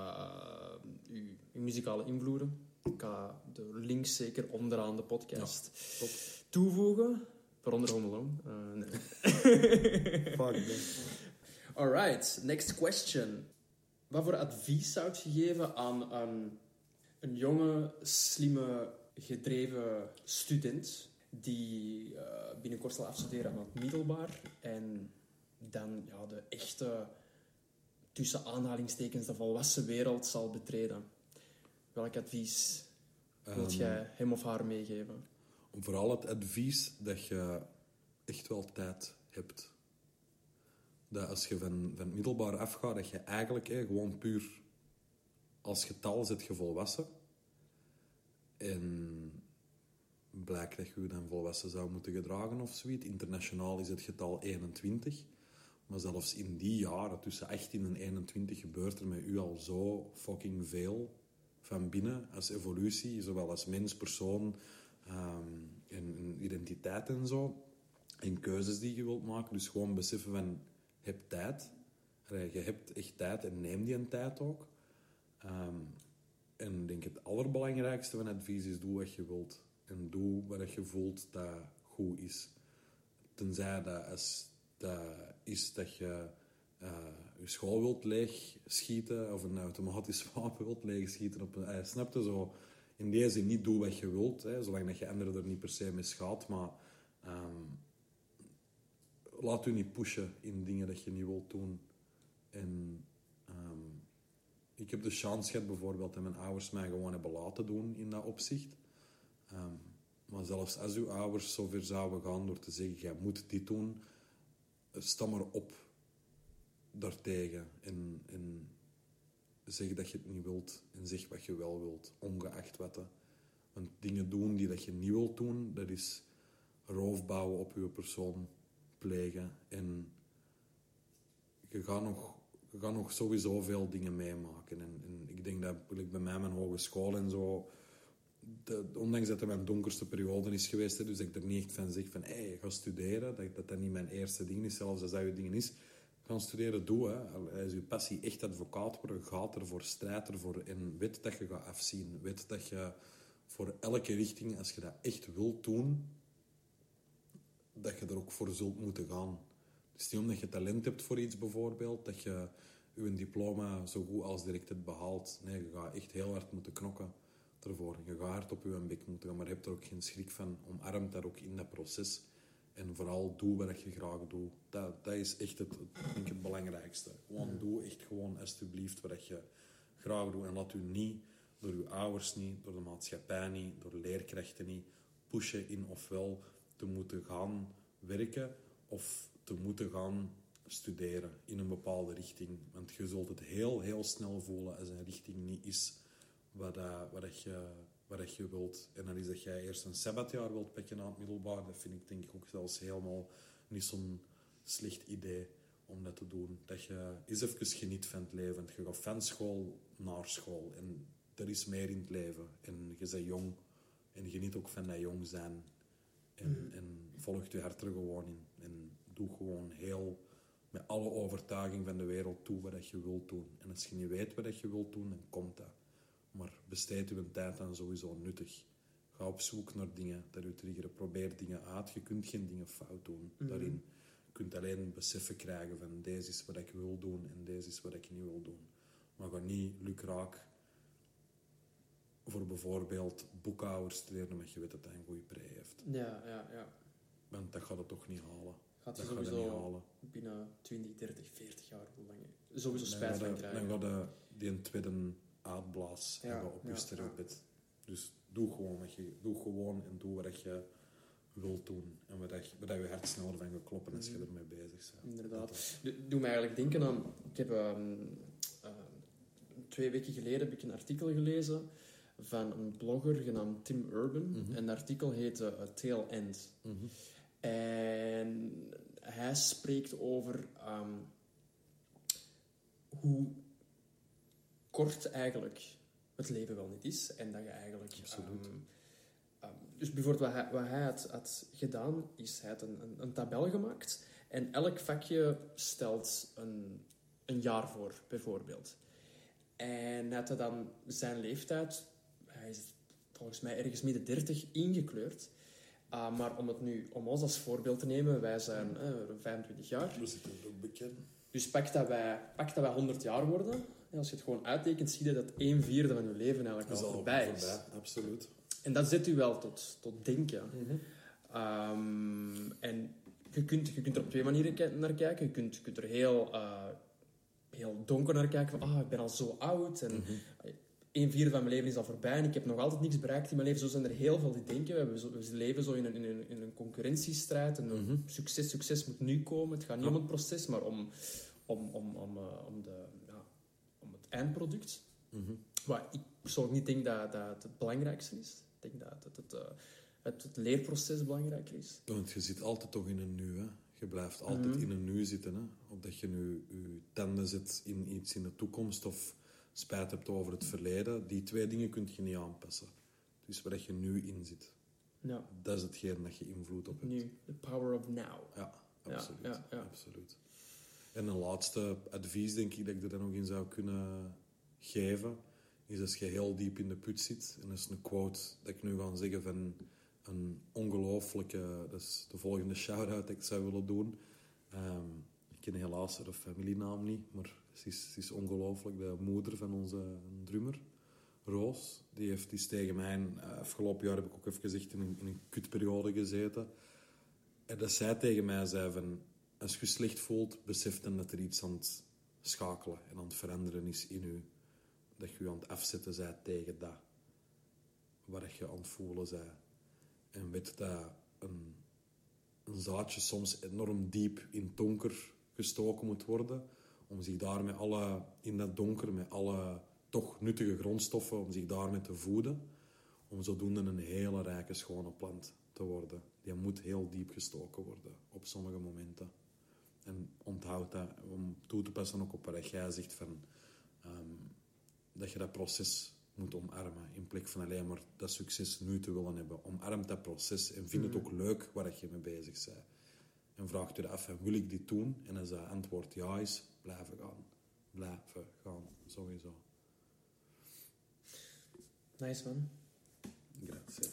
uw muzikale invloeden. Ik ga de links zeker onderaan de podcast toevoegen. Waaronder Home Alone. Nee. Fuck man. Alright, next question. Wat voor advies zou je geven aan een jonge, slimme, gedreven student die binnenkort zal afstuderen aan het middelbaar en dan de echte, tussen aanhalingstekens, de volwassen wereld zal betreden? Welk advies wilt jij hem of haar meegeven? Vooral het advies dat je echt wel tijd hebt. Dat als je van het middelbaar afgaat, dat je eigenlijk gewoon puur als getal zit je volwassen. En blijkt dat je je dan volwassen zou moeten gedragen of zoiets. Internationaal is het getal 21. Maar zelfs in die jaren, tussen 18 en 21, gebeurt er met u al zo fucking veel van binnen als evolutie, zowel als mens, persoon en identiteit en zo. En keuzes die je wilt maken. Dus gewoon beseffen van, heb tijd. Je hebt echt tijd en neem die een tijd ook. En ik denk het allerbelangrijkste van advies is, doe wat je wilt. En doe wat je voelt dat goed is. Tenzij dat als dat is dat je je school wilt leegschieten of een automatisch wapen wilt leegschieten op een... snap je zo? In deze zin niet doe wat je wilt, hè, zolang dat je anderen er niet per se mee schaadt, maar laat u niet pushen in dingen dat je niet wilt doen. En ik heb de chance gehad bijvoorbeeld dat mijn ouders mij gewoon hebben laten doen in dat opzicht. Maar zelfs als uw ouders zover zouden gaan door te zeggen, jij moet dit doen, sta maar op daartegen en zeg dat je het niet wilt en zeg wat je wel wilt, ongeacht wat. Want dingen doen die dat je niet wilt doen, dat is roof bouwen op je persoon plegen. En je gaat nog sowieso veel dingen meemaken. En ik denk dat bij mij mijn hogeschool en zo, ondanks dat het mijn donkerste periode is geweest, dus dat ik er niet echt van zeg van, ga studeren, dat niet mijn eerste ding is, zelfs als dat je ding is. Gaan studeren, doe. Hè. Als je passie echt advocaat wordt, gaat ervoor, strijd ervoor. En weet dat je gaat afzien. Weet dat je voor elke richting, als je dat echt wilt doen, dat je er ook voor zult moeten gaan. Dus niet omdat je talent hebt voor iets bijvoorbeeld, dat je je diploma zo goed als direct hebt behaald. Nee, je gaat echt heel hard moeten knokken ervoor. Je gaat hard op je bek moeten gaan, maar je hebt er ook geen schrik van. Omarmt dat ook in dat proces. En vooral doe wat je graag doet. Dat is echt het belangrijkste. Gewoon doe echt gewoon alsjeblieft wat je graag doet. En laat u niet door uw ouders niet, door de maatschappij niet, door leerkrachten niet pushen in ofwel te moeten gaan werken of te moeten gaan studeren in een bepaalde richting. Want je zult het heel, heel snel voelen als een richting niet is wat je wilt. En dan is dat jij eerst een sabbatjaar wilt pakken aan het middelbaar. Dat vind ik denk ik ook zelfs helemaal niet zo'n slecht idee om dat te doen. Dat je eens even geniet van het leven. Je gaat van school naar school. En er is meer in het leven. En je bent jong. En je geniet ook van dat jong zijn. En volgt je hart er gewoon in. En doe gewoon heel... met alle overtuiging van de wereld toe wat je wilt doen. En als je niet weet wat je wilt doen, dan komt dat. Maar besteed je tijd dan sowieso nuttig. Ga op zoek naar dingen dat je triggeren. Probeer dingen uit. Je kunt geen dingen fout doen daarin. Je kunt alleen beseffen krijgen van deze is wat ik wil doen en deze is wat ik niet wil doen. Maar ga niet lukraak voor bijvoorbeeld boekhouder studeren, omdat je weet dat hij een goede pre heeft. Ja. Want dat gaat het toch niet halen. Gaat je dat gaat het niet sowieso halen. binnen 20, 30, 40 jaar hoe lang sowieso spijt van krijgen. Dan gaat die een tweede uitblaas en gaat op je sterfbed. Dus doe gewoon en doe wat je wilt doen. En wat je hart sneller van gaat kloppen als je ermee bezig bent. Inderdaad. Doe me eigenlijk denken aan... Ik heb 2 weken geleden heb ik een artikel gelezen van een blogger genaamd Tim Urban. En het artikel heette A Tail End. En hij spreekt over hoe kort eigenlijk het leven wel niet is. En dat je eigenlijk... dus bijvoorbeeld wat hij had gedaan, is hij had een tabel gemaakt. En elk vakje stelt een jaar voor, bijvoorbeeld. En hij had dan zijn leeftijd... Hij is volgens mij ergens midden 30 ingekleurd. Maar om ons als voorbeeld te nemen, wij zijn 25 jaar. We zitten er ook bekend. Dus pak dat wij 100 jaar worden. En als je het gewoon uittekent, zie je dat 1/4 van je leven eigenlijk al voorbij is. Absoluut. En dat zet u wel tot denken. En je kunt er op 2 manieren naar kijken. Je kunt er heel donker naar kijken. Van, ik ben al zo oud. En 1/4 van mijn leven is al voorbij. En ik heb nog altijd niks bereikt in mijn leven. Zo zijn er heel veel die denken. We leven zo in een concurrentiestrijd. En succes moet nu komen. Het gaat niet om het proces, maar om het eindproduct. Wat ik persoonlijk niet denk dat het belangrijkste is. Ik denk dat het leerproces belangrijker is. Want je zit altijd toch in een nu, hè. Je blijft altijd in een nu zitten, hè. Of dat je nu je tanden zet in iets in de toekomst of spijt hebt over het verleden. Die 2 dingen kun je niet aanpassen. Dus waar je nu in zit. Ja. Dat is hetgeen dat je invloed op hebt. Nu, the power of now. Ja, absoluut. Ja. Absoluut. En een laatste advies, denk ik, dat ik er dan nog in zou kunnen geven, is als je heel diep in de put zit. En dat is een quote dat ik nu ga zeggen van een ongelooflijke... Dat is de volgende shout-out dat ik zou willen doen. Ik ken helaas haar familienaam niet, maar ze is ongelooflijk. De moeder van onze drummer, Roos, die is tegen mij... afgelopen jaar heb ik ook even gezegd in een kutperiode gezeten. En dat zij tegen mij zei van... Als je je slecht voelt, besef dan dat er iets aan het schakelen en aan het veranderen is in je. Dat je je aan het afzetten bent tegen dat. Waar je aan het voelen bent. En weet dat een zaadje soms enorm diep in het donker gestoken moet worden. Om zich daar in dat donker, met alle toch nuttige grondstoffen, om zich daarmee te voeden. Om zodoende een hele rijke, schone plant te worden. Die moet heel diep gestoken worden op sommige momenten. En onthoud dat, om toe te passen ook op wat jij zegt van... dat je dat proces moet omarmen. In plek van alleen maar dat succes nu te willen hebben. Omarm dat proces en vind het ook leuk waar je mee bezig bent. En vraag je af, wil ik dit doen? En als dat antwoord ja is, blijven gaan. Blijven gaan, sowieso. Nice, man. Grazie.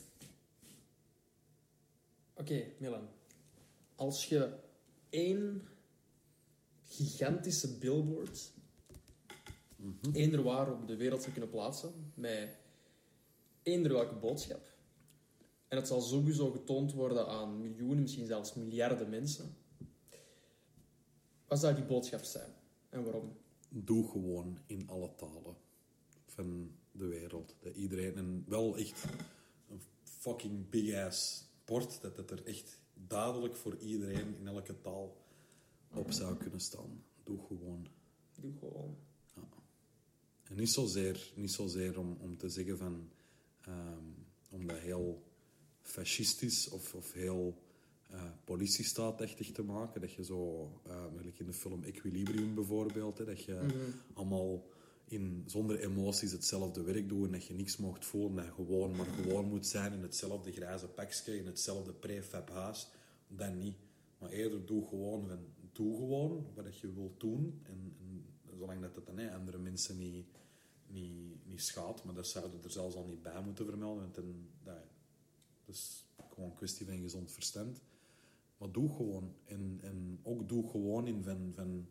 Oké, Milan. Als je 1 gigantische billboard eender waar op de wereld zou kunnen plaatsen, met eender welke boodschap, en het zal sowieso getoond worden aan miljoenen, misschien zelfs miljarden mensen, wat zou die boodschap zijn? En waarom? Doe gewoon in alle talen van de wereld. Dat iedereen, en wel echt een fucking big-ass bord, dat het er echt duidelijk voor iedereen in elke taal op zou kunnen staan. Doe gewoon. Doe gewoon. Ja. En niet zozeer om te zeggen van... om dat heel fascistisch of heel politiestaatachtig te maken. Dat je zo, eigenlijk in de film Equilibrium bijvoorbeeld, hè, dat je allemaal zonder emoties hetzelfde werk doet en dat je niks mocht voelen, dat je gewoon maar gewoon moet zijn in hetzelfde grijze pakje, in hetzelfde prefab huis. Dat niet. Maar eerder doe gewoon wat je wilt doen. En zolang dat het dan andere mensen niet schaadt, maar dat zouden er zelfs al niet bij moeten vermelden, want dat is gewoon een kwestie van gezond verstand. Maar doe gewoon. En ook doe gewoon in van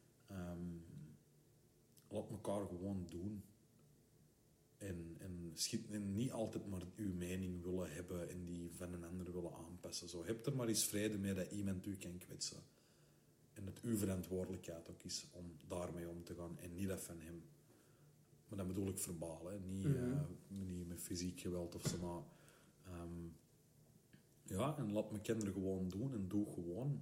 laat elkaar gewoon doen. En niet altijd maar uw mening willen hebben en die van een ander willen aanpassen. Zo, heb er maar eens vrede mee dat iemand u kan kwetsen. En het uw verantwoordelijkheid ook is om daarmee om te gaan en niet dat van hem. Maar dat bedoel ik verbaal, hè. Niet met fysiek geweld of zo, maar... en laat mijn kinderen gewoon doen en doe gewoon.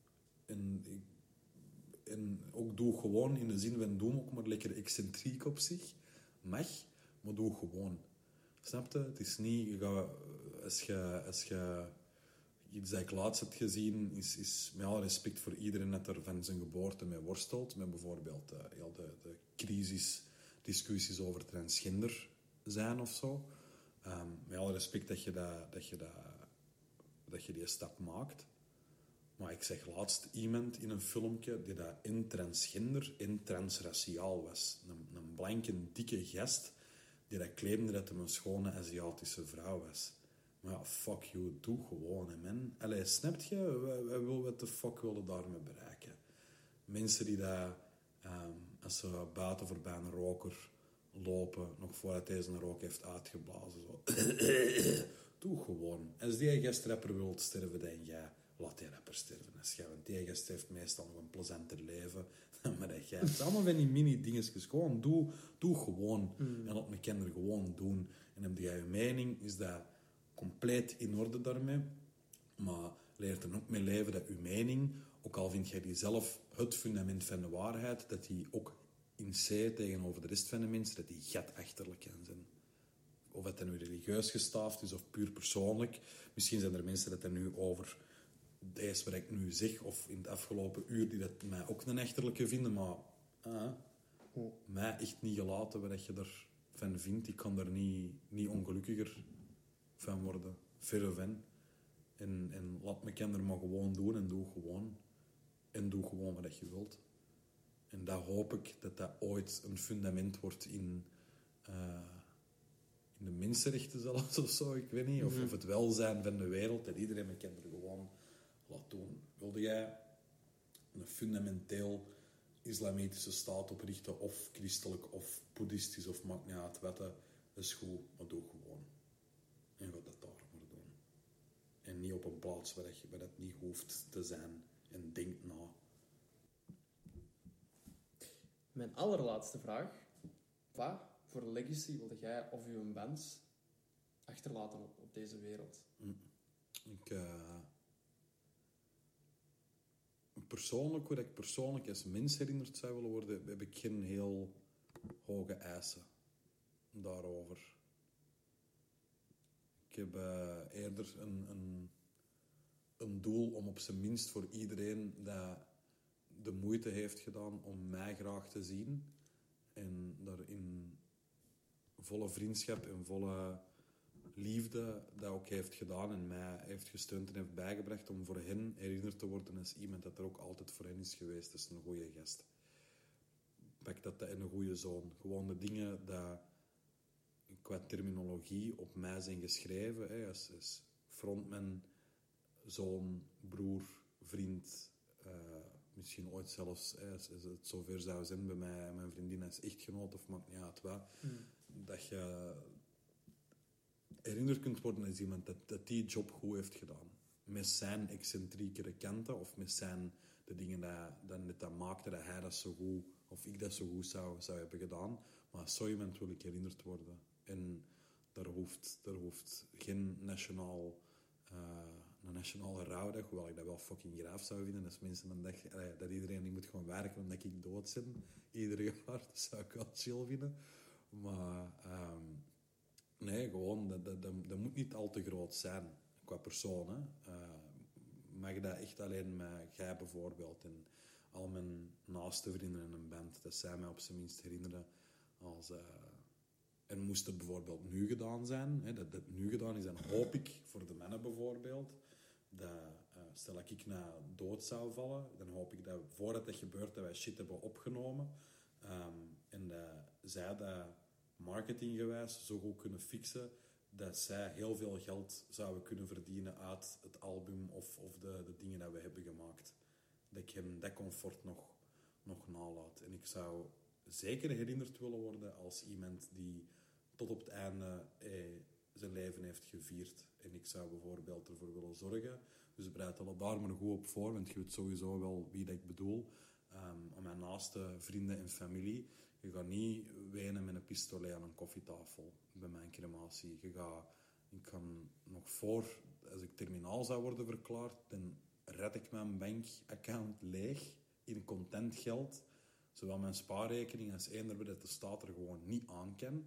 En ook doe gewoon in de zin van doe ook maar lekker excentriek op zich. Mag, maar doe gewoon. Snap je? Het is niet... Als je iets dat ik laatst heb gezien, is met alle respect voor iedereen dat er van zijn geboorte mee worstelt. Met bijvoorbeeld heel de crisisdiscussies over transgender zijn of zo. Met alle respect dat je die stap maakt. Maar ik zeg laatst iemand in een filmpje die dat in transgender en transraciaal was. Een blanke, dikke gast die dat claimde dat hij een schone Aziatische vrouw was. Maar ja, fuck you, doe gewoon, hè, man. Allee, snap je? Wat de fuck willen daarmee bereiken? Mensen die dat, als ze buiten voorbij een roker lopen, nog voordat deze een rook heeft uitgeblazen, zo... Doe gewoon. Als die gastrapper wilt sterven, dan jij, laat die rapper sterven. Want die gast heeft meestal nog een plezanter leven dan maar dat jij. Het is allemaal van die mini-dingetjes. Gewoon, doe gewoon. En laat mijn kinderen gewoon doen. En heb jij je mening, is dat compleet in orde daarmee. Maar leer er ook mee leven dat uw mening, ook al vind jij die zelf het fundament van de waarheid, dat die ook in C tegenover de rest van de mensen, dat die gatachterlijk kan zijn. Of het nu religieus gestaafd is of puur persoonlijk. Misschien zijn er mensen dat er nu over deze wat ik nu zeg, of in het afgelopen uur, die dat mij ook een achterlijke vinden, maar mij echt niet gelaten wat je ervan vindt. Ik kan er niet ongelukkiger van worden. Verre van. En laat mijn kinderen maar gewoon doen en doe gewoon. En doe gewoon wat je wilt. En dat hoop ik dat ooit een fundament wordt in de mensenrechten zelfs of zo, ik weet niet. Of het welzijn van de wereld, dat iedereen mijn kinderen gewoon laat doen. Wilde jij een fundamenteel islamitische staat oprichten, of christelijk, of boeddhistisch, of maakt niet uit wat, dat is goed, maar doe gewoon. En ga dat daar maar doen. En niet op een plaats waar dat niet hoeft te zijn. En denk na. Mijn allerlaatste vraag. Wat voor legacy wilde jij of uw band achterlaten op deze wereld? Persoonlijk, hoe ik persoonlijk als mens herinnerd zou willen worden, heb ik geen heel hoge eisen daarover. Ik heb eerder een doel om op zijn minst voor iedereen dat de moeite heeft gedaan om mij graag te zien en daar in volle vriendschap en volle liefde dat ook heeft gedaan en mij heeft gesteund en heeft bijgebracht om voor hen herinnerd te worden als iemand dat er ook altijd voor hen is geweest. Dat is een goede gast. Pak dat in een goede zoon. Gewoon de dingen dat qua terminologie op mij zijn geschreven, hè, als frontman, zoon, broer, vriend, misschien ooit zelfs, als het zover zou zijn bij mij en mijn vriendin als echtgenoot, of maakt niet uit wat, dat je herinnerd kunt worden als iemand dat die job goed heeft gedaan. Met zijn excentriekere kanten, of met zijn de dingen dat maakte dat hij dat zo goed, of ik dat zo goed zou hebben gedaan. Maar als zo iemand wil ik herinnerd worden. En daar hoeft geen nationale rouwdag, hoewel ik dat wel fucking graaf zou vinden, als mensen een dag, dat iedereen die moet gewoon werken omdat ik dood ben, ieder jaar, dat zou ik wel chill vinden. Maar nee, gewoon, dat moet niet al te groot zijn, qua persoon. Hè. mag dat echt alleen met jij bijvoorbeeld en al mijn naaste vrienden in een band. Dat zij mij op zijn minst herinneren als... en moest het bijvoorbeeld nu gedaan zijn, hè, dat nu gedaan is, dan hoop ik voor de mannen bijvoorbeeld, dat stel ik naar dood zou vallen, dan hoop ik dat voordat dat gebeurt, dat wij shit hebben opgenomen. En dat zij dat marketinggewijs zo goed kunnen fixen, dat zij heel veel geld zouden kunnen verdienen uit het album of de dingen dat we hebben gemaakt. Dat ik hem dat comfort nog nalaat. En ik zou zeker herinnerd willen worden als iemand die tot op het einde zijn leven heeft gevierd. En ik zou bijvoorbeeld ervoor willen zorgen. Dus bereid al daar maar goed op voor, want je weet sowieso wel wie dat ik bedoel. Aan mijn naaste vrienden en familie. Je gaat niet wenen met een pistolet aan een koffietafel bij mijn crematie. Ik kan nog voor, als ik terminaal zou worden verklaard, dan red ik mijn bankaccount leeg in contant geld. Zowel mijn spaarrekening als eender dat de staat er gewoon niet aan kan.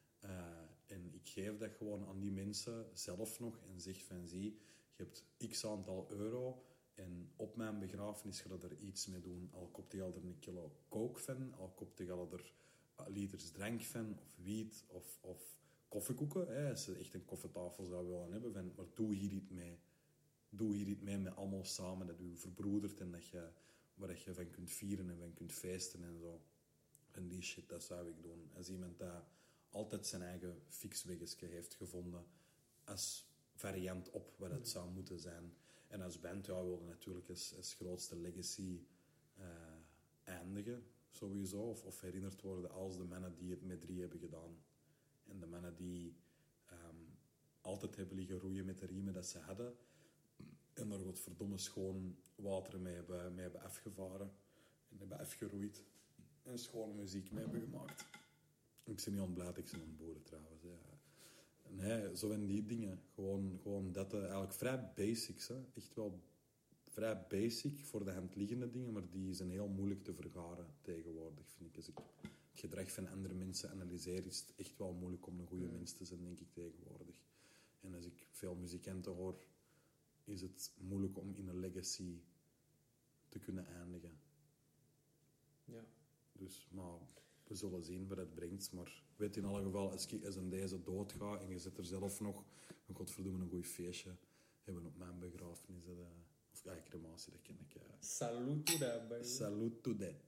En ik geef dat gewoon aan die mensen zelf nog en zeg van zie, je hebt x aantal euro en op mijn begrafenis ga je er iets mee doen. Al koopt je al er een kilo coke van, al koopt je al er liters drank van, of wiet, of koffiekoeken. Hè, als je echt een koffietafel zou willen hebben, maar doe hier iets mee. Doe hier iets mee met allemaal samen, dat u verbroedert en waar je van kunt vieren en van kunt feesten en zo. En die shit, dat zou ik doen. Als iemand dat altijd zijn eigen fixweggetje heeft gevonden als variant op wat het zou moeten zijn. En als band wilden natuurlijk als grootste legacy eindigen, sowieso. Of herinnerd worden als de mannen die het met 3 hebben gedaan. En de mannen die altijd hebben liggen roeien met de riemen dat ze hadden. En daar godverdomme schoon water mee hebben afgevaren. En hebben afgeroeid. En schone muziek mee hebben gemaakt. Ik ben niet ontblaad, ik ben ontboden trouwens. Ja. Nee, zo van die dingen. Gewoon dat, eigenlijk vrij basics. Hè. Echt wel vrij basic voor de hand liggende dingen, maar die zijn heel moeilijk te vergaren tegenwoordig, vind ik. Als ik het gedrag van andere mensen analyseer, is het echt wel moeilijk om een goede mens te zijn, denk ik, tegenwoordig. En als ik veel muzikanten hoor, is het moeilijk om in een legacy te kunnen eindigen. Ja. Dus, maar we zullen zien wat het brengt. Maar weet in alle geval, als een deze doodga en je zit er zelf nog een godverdomme een goed feestje hebben op mijn begrafenis. Of crematie, dat ken ik. Salut to that, baby. Salut to that.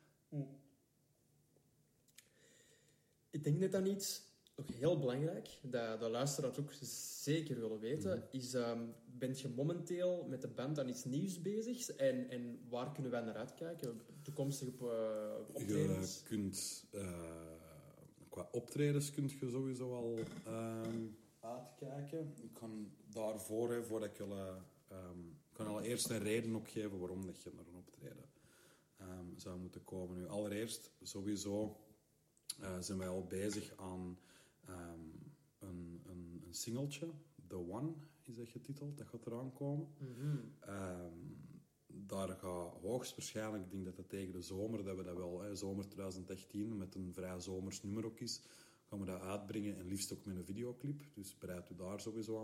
Ik denk dat iets nog heel belangrijk, dat de luisteraars ook zeker willen weten, is, bent je momenteel met de band aan iets nieuws bezig? En waar kunnen wij naar uitkijken? Toekomstige optredens? Je kunt, qua optredens kun je sowieso al uitkijken. Ik kan daarvoor, voordat ik kan al eerst een reden opgeven waarom dat je naar een optreden zou moeten komen. Nu, allereerst, sowieso zijn wij al bezig aan een singeltje. The One is dat getiteld, dat gaat eraan komen. Daar gaat hoogstwaarschijnlijk, ik denk dat het tegen de zomer, dat we dat wel, zomer 2018, met een vrij zomers nummer ook is, gaan we dat uitbrengen en liefst ook met een videoclip. Dus bereid u daar sowieso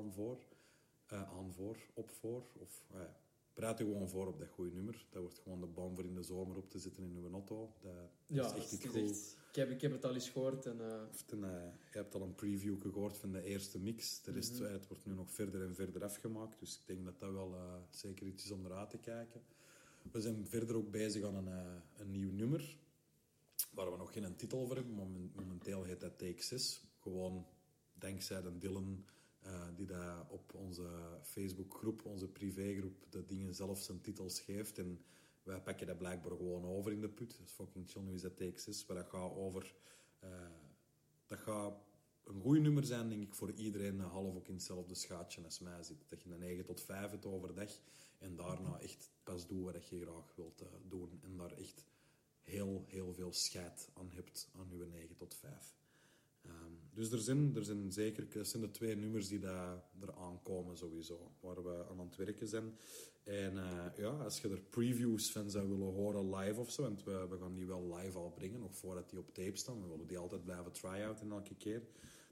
op voor. Of bereid u gewoon voor op dat goede nummer. Dat wordt gewoon de bom voor in de zomer op te zitten in uw auto. Dat is echt iets goed. Ik heb het al eens gehoord. Je hebt al een preview gehoord van de eerste mix. De rest het wordt nu nog verder en verder afgemaakt. Dus ik denk dat dat wel zeker iets is om eruit te kijken. We zijn verder ook bezig aan een nieuw nummer. Waar we nog geen titel voor hebben. Momenteel heet dat Take 6. Gewoon dankzij de Dylan, die daar op onze Facebookgroep, onze privégroep, de dingen zelf zijn titels geeft. En wij pakken dat blijkbaar gewoon over in de put. Dat is fucking chill, nu is dat Take 6. Maar dat gaat over... dat gaat een goed nummer zijn, denk ik, voor iedereen half ook in hetzelfde schaatje als mij zit. Dat je een 9 tot 5 het overdag en daarna echt pas doet wat je graag wilt doen. En daar echt heel, heel veel scheid aan hebt aan je 9 tot 5. Dus er zijn zeker... Dat zijn de 2 nummers die daar aankomen sowieso, waar we aan het werken zijn. En als je er previews van zou willen horen live of zo, want we gaan die wel live al brengen, nog voordat die op tape staan. We willen die altijd blijven try-outen elke keer.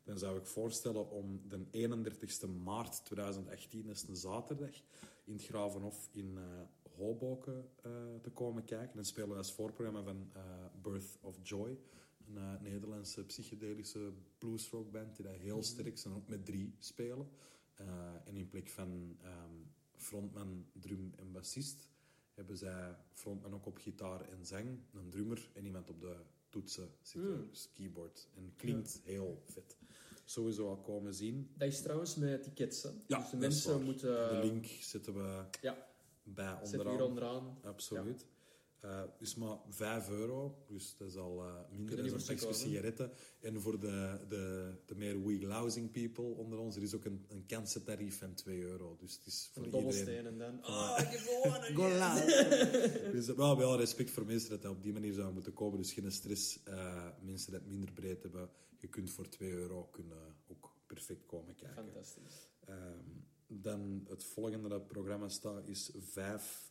dan zou ik voorstellen om de 31 maart 2018, dat is een zaterdag, in het Gravenhof in Hoboken te komen kijken. Dan spelen we als voorprogramma van Birth of Joy, een Nederlandse psychedelische bluesrockband die daar heel sterk zijn, ook met 3 spelen. En in plek van frontman, drum en bassist hebben zij frontman ook op gitaar en zang, een drummer en iemand op de toetsen zitten, dus keyboard. En klinkt heel vet. Sowieso al komen zien. Dat is trouwens met tickets, hè? Ja, dus de mensen moeten... De link zetten we bij onderaan. Zetten we hier onderaan. Absoluut. Is maar €5, dus dat is al minder dan een pakje sigaretten. En voor de meer weak-lousing people onder ons, er is ook een kansentarief van €2. Dus het is voor iedereen... en dan... ik heb gewonnen! Dus wel respect voor mensen dat op die manier zouden moeten komen. Dus geen stress. Mensen dat minder breed hebben, je kunt voor €2 kunnen ook perfect komen kijken. Fantastisch. Dan het volgende dat het programma staat is 5...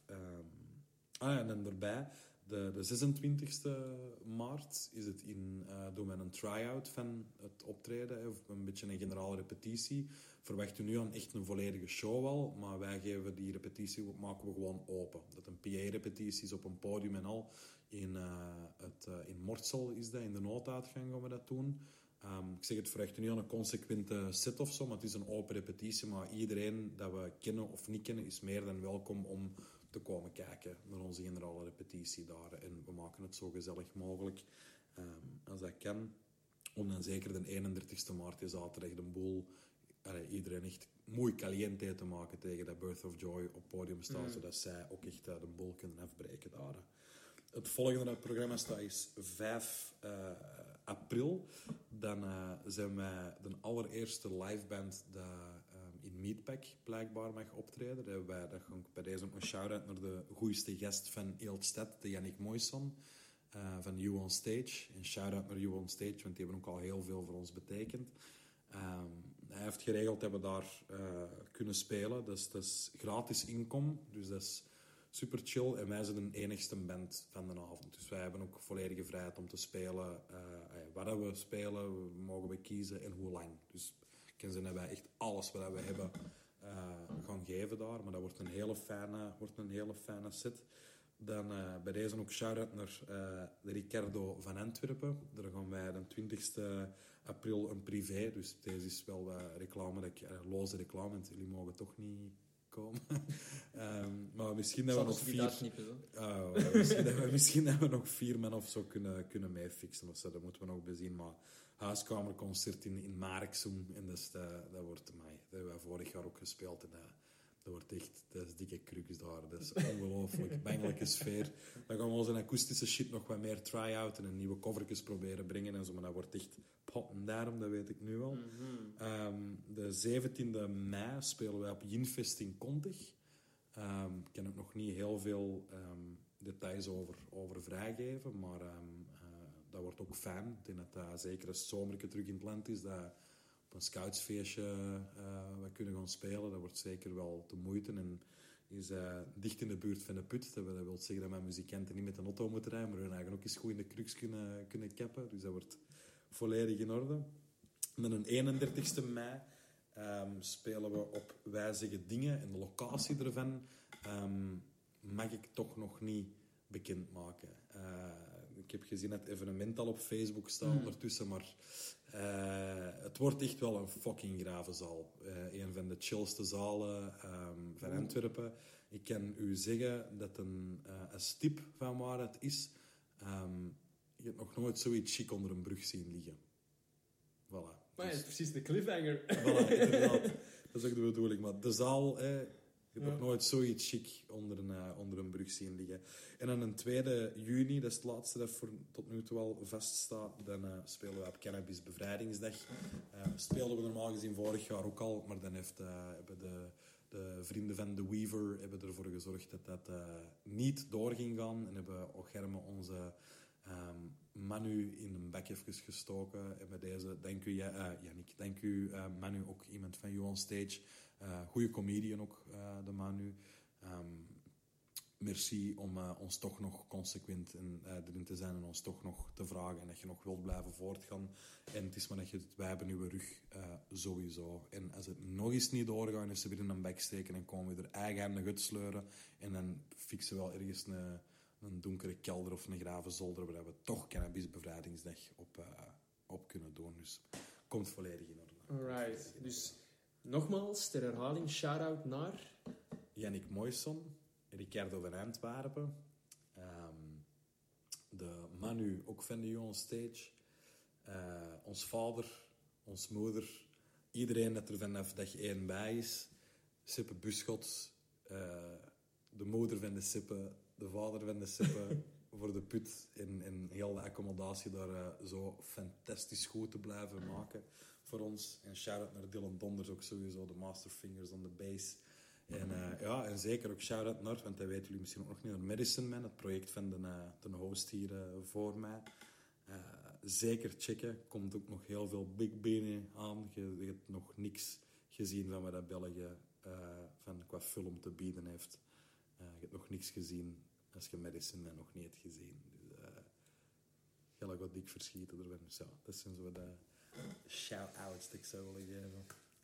en dan erbij, de 26e maart is het doen we een try-out van het optreden, of een beetje een generale repetitie. Verwacht u nu aan echt een volledige show al, maar wij geven die repetitie, maken we gewoon open. Dat een PA-repetitie is op een podium en al. In Mortsel is dat, in de nooduitgang gaan we dat doen. Ik zeg het, verwacht u niet aan een consequente set of zo, maar het is een open repetitie. Maar iedereen dat we kennen of niet kennen, is meer dan welkom om te komen kijken naar onze generale repetitie daar. En we maken het zo gezellig mogelijk als dat kan. Om dan zeker de 31 maart, die zaterdag, de boel, iedereen echt mooi caliente te maken tegen dat Birth of Joy op het podium staat, zodat zij ook echt de boel kunnen afbreken daar. Het volgende dat het programma staat is 5 april. Dan zijn wij de allereerste liveband die in Meatpack blijkbaar mag optreden. Dat ga ik bij deze ook een shout-out naar de goeiste gast van Eeltstad, de Yannick Moisson van You On Stage. En shout-out naar You On Stage, want die hebben ook al heel veel voor ons betekend. Hij heeft geregeld dat we daar kunnen spelen. Dat is gratis inkom, dus dat is super chill. En wij zijn de enigste band van de avond. Dus wij hebben ook volledige vrijheid om te spelen. Wat we spelen, mogen we kiezen en hoe lang. Dus ik kan zeggen dat wij echt alles wat we hebben gaan geven daar. Maar dat wordt een hele fijne set. Dan bij deze ook shout-out naar de Ricardo van Antwerpen. Daar gaan wij de 20 april een privé. Dus deze is wel reclame, loze reclame. Want jullie mogen toch niet komen. Maar misschien dat we nog 4... misschien dat we nog 4 man of zo kunnen meefixen. Of zo. Dat moeten we nog bezien. Maar huiskamerconcert in Marksum. En dat wordt mij. Dat hebben we vorig jaar ook gespeeld. En dat wordt echt... Dat is dikke krukjes daar. Dat is ongelooflijk. Bangelijke sfeer. Dan gaan we onze akoestische shit nog wat meer try-outen en nieuwe covertjes proberen brengen en zo. Maar dat wordt echt pot en daarom, dat weet ik nu al. De 17e mei spelen wij op Jinfest in Kontig. Ik kan ook nog niet heel veel details over vrijgeven, maar dat wordt ook fijn. Ik denk dat zeker als het zomerke terug in het land is, dat op een scoutsfeestje we kunnen gaan spelen. Dat wordt zeker wel de moeite en is dicht in de buurt van de put. Dat wil zeggen dat mijn muzikanten niet met een auto moeten rijden, maar hun eigenlijk ook eens goed in de crux kunnen cappen. Dus dat wordt volledig in orde. En dan de 31e mei spelen we op Wij Zeggen Dingen. En de locatie ervan mag ik toch nog niet bekendmaken. Ik heb gezien dat het evenement al op Facebook staat ondertussen, maar het wordt echt wel een fucking grave zaal. Een van de chillste zalen van Antwerpen. Ik kan u zeggen dat een tip van waar het is. Je hebt nog nooit zoiets chic onder een brug zien liggen. Voilà. Maar het is precies de cliffhanger. Voilà, inderdaad. Dat is ook de bedoeling. Maar de zaal... Je hebt nog nooit zoiets chic onder een brug zien liggen. En dan een 2 juni, dat is het laatste dat tot nu toe al vaststaat. Dan spelen we op Cannabis Bevrijdingsdag. Speelden we normaal gezien vorig jaar ook al. Maar dan hebben de vrienden van The Weaver ervoor gezorgd dat dat niet door ging gaan. En hebben Ocherme onze Manu in een bek even gestoken. En bij deze, dank u Yannick, dank u Manu, ook iemand van You On Stage. Goeie comedian ook, de Manu. merci om ons toch nog consequent erin te zijn en ons toch nog te vragen. En dat je nog wilt blijven voortgaan. En het is maar dat wij hebben uw rug sowieso. En als het nog eens niet doorgaat, en ze weer in een bek steken en komen we er eigenhandig uit sleuren. En dan fixen we wel ergens een donkere kelder of een graven zolder waar we toch cannabisbevrijdingsdag op kunnen doen. Dus komt volledig in orde. Alright. Dus nogmaals, ter herhaling, shout-out naar... Yannick Moisson, Ricardo van Antwerpen, de Manu ook van de On Stage, ons vader, ons moeder, iedereen dat er vanaf dag 1 bij is, Sippe Buschots, de moeder van de Sippe, de vader van de Sippe, voor de put en heel de accommodatie daar zo fantastisch goed te blijven maken voor ons. En shout-out naar Dylan Donders ook sowieso, de masterfingers on the bass. En zeker ook shout-out naar, want dat weten jullie misschien ook nog niet, naar Medicine Man, het project van de host hier voor mij. Zeker checken. Komt ook nog heel veel big binnen aan. Je hebt nog niks gezien van wat België qua film te bieden heeft. Je hebt nog niks gezien als je Medicine Man nog niet hebt gezien. Dus heel wat dik verschieten ervan. Dus ja, dat zijn zo de shout-outs die ik zou willen geven.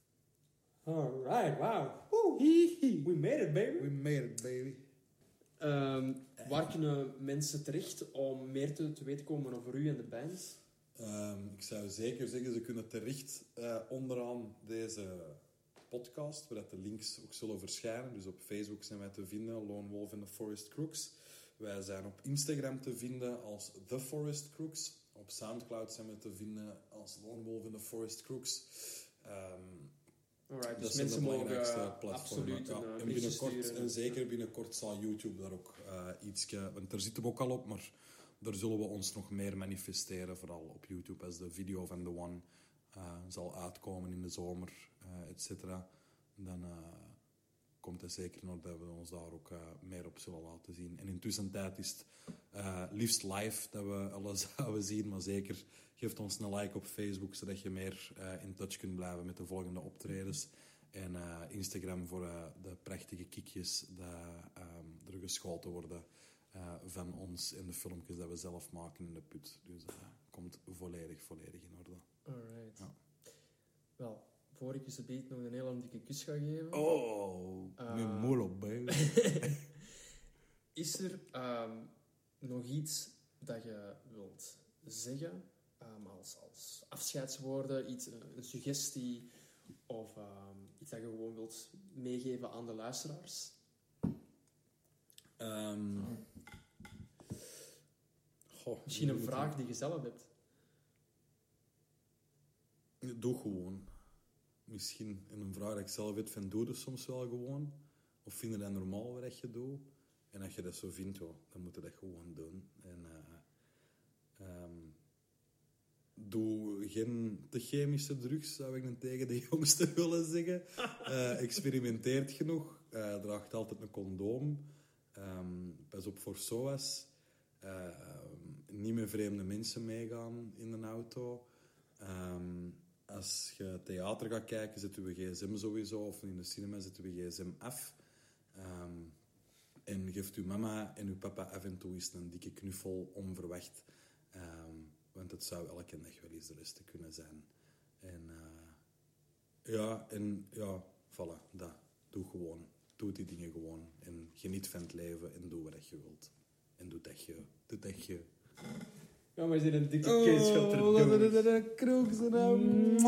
Alright, wow. We made it, baby. We made it, baby. Waar kunnen mensen terecht om meer te weten komen over u en de band? Ik zou zeker zeggen, ze kunnen terecht onderaan deze podcast, waar de links ook zullen verschijnen. Dus op Facebook zijn wij te vinden, Lone Wolf and the Forest Crooks. Wij zijn op Instagram te vinden als The Forest Crooks. Op Soundcloud zijn we te vinden als Lone Wolf and the Forest Crooks. Alright, Dat dus zijn mensen de belangrijkste mogen platformen. absoluut En binnenkort, en zeker binnenkort zal YouTube daar ook ietsje... Want daar zitten we ook al op, maar daar zullen we ons nog meer manifesteren. Vooral op YouTube, als de video van The One zal uitkomen in de zomer, et cetera. Dan komt het zeker in orde dat we ons daar ook meer op zullen laten zien. En intussen tijd is het liefst live dat we alles zouden zien, maar zeker geef ons een like op Facebook, zodat je meer in touch kunt blijven met de volgende optredens. En Instagram voor de prachtige kiekjes die er geschoten worden van ons en de filmpjes dat we zelf maken in de put. Dus komt volledig in orde. Alright. Ja. Wel, voor ik je zo beet nog een hele dikke kus ga geven. Oh, mijn moeder, baby. Is er nog iets dat je wilt zeggen als afscheidswoorden, een suggestie of iets dat je gewoon wilt meegeven aan de luisteraars? Misschien een vraag die je zelf hebt. Doe gewoon. Misschien een vraag die ik zelf heb van doe je soms wel gewoon? Of vind je dat normaal wat je doet? En als je dat zo vindt, dan moet je dat gewoon doen. En doe geen te chemische drugs, zou ik dan tegen de jongsten willen zeggen. Experimenteert genoeg. Draagt altijd een condoom. Pas op voor SOAS. Niet met vreemde mensen meegaan in een auto. Als je theater gaat kijken, zetten we gsm sowieso. Of in de cinema zetten we gsm af. En geeft uw mama en uw papa af en toe eens een dikke knuffel onverwacht. Want het zou elke dag wel eens de rest kunnen zijn. En voilà, dat. Doe gewoon. Doe die dingen gewoon. En geniet van het leven en doe wat je wilt. En doe dat je. Ja, maar je zit een dikke case gaat er doen. Wat is dat kroeks nou?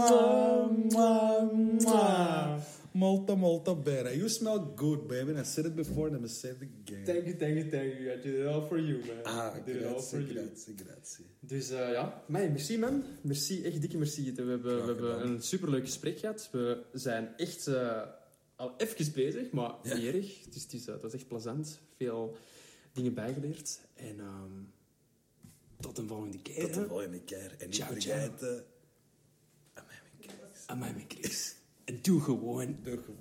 Molta better. You smell good, baby. And I said it before and I'm say it again. Thank you. I did it all for you, man. I did it all for you. Grazie. Dus merci man. Merci, echt dikke merci. We hebben een superleuk gesprek gehad. We zijn echt al even bezig, maar niet erg. Het was echt plezant. Veel dingen bijgeleerd. En tot een volgende keer. En ciao, niet vergeten... Aan mij met Chris. En doe gewoon.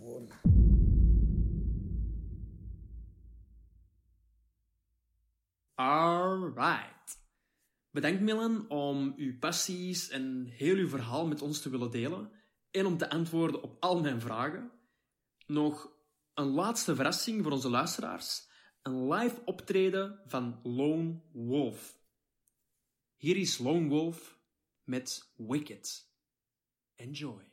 Alright. Bedankt Milan om uw passies en heel uw verhaal met ons te willen delen en om te antwoorden op al mijn vragen. Nog een laatste verrassing voor onze luisteraars. een live optreden van Lone Wolf. Hier is Lone Wolf met Wicked. Enjoy.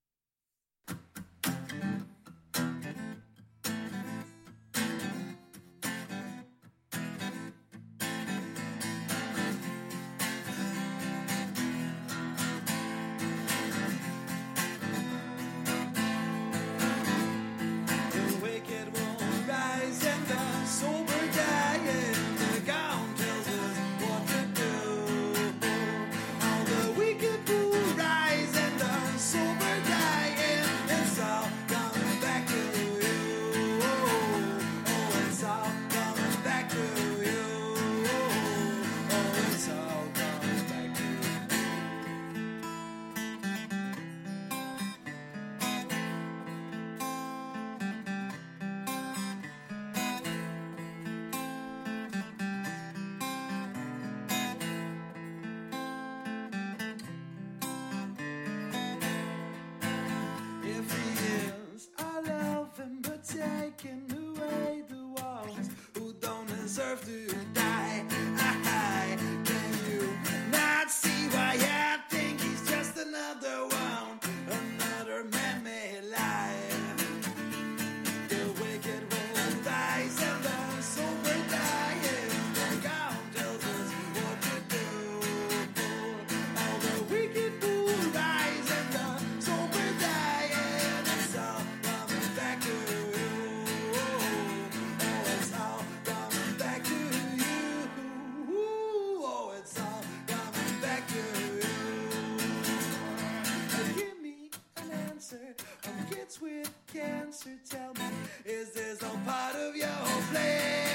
Deserve to die. Can you not see why I think he's just another one, another man-made lie? The wicked will rise and the sober die. The count tells us what to do. All the wicked will rise and the sober die, and it's all coming back to you. Oh, it's all coming back to you. Oh, it's all coming back to you. Give me an answer. Kids with cancer, tell me, is this all part of your plan?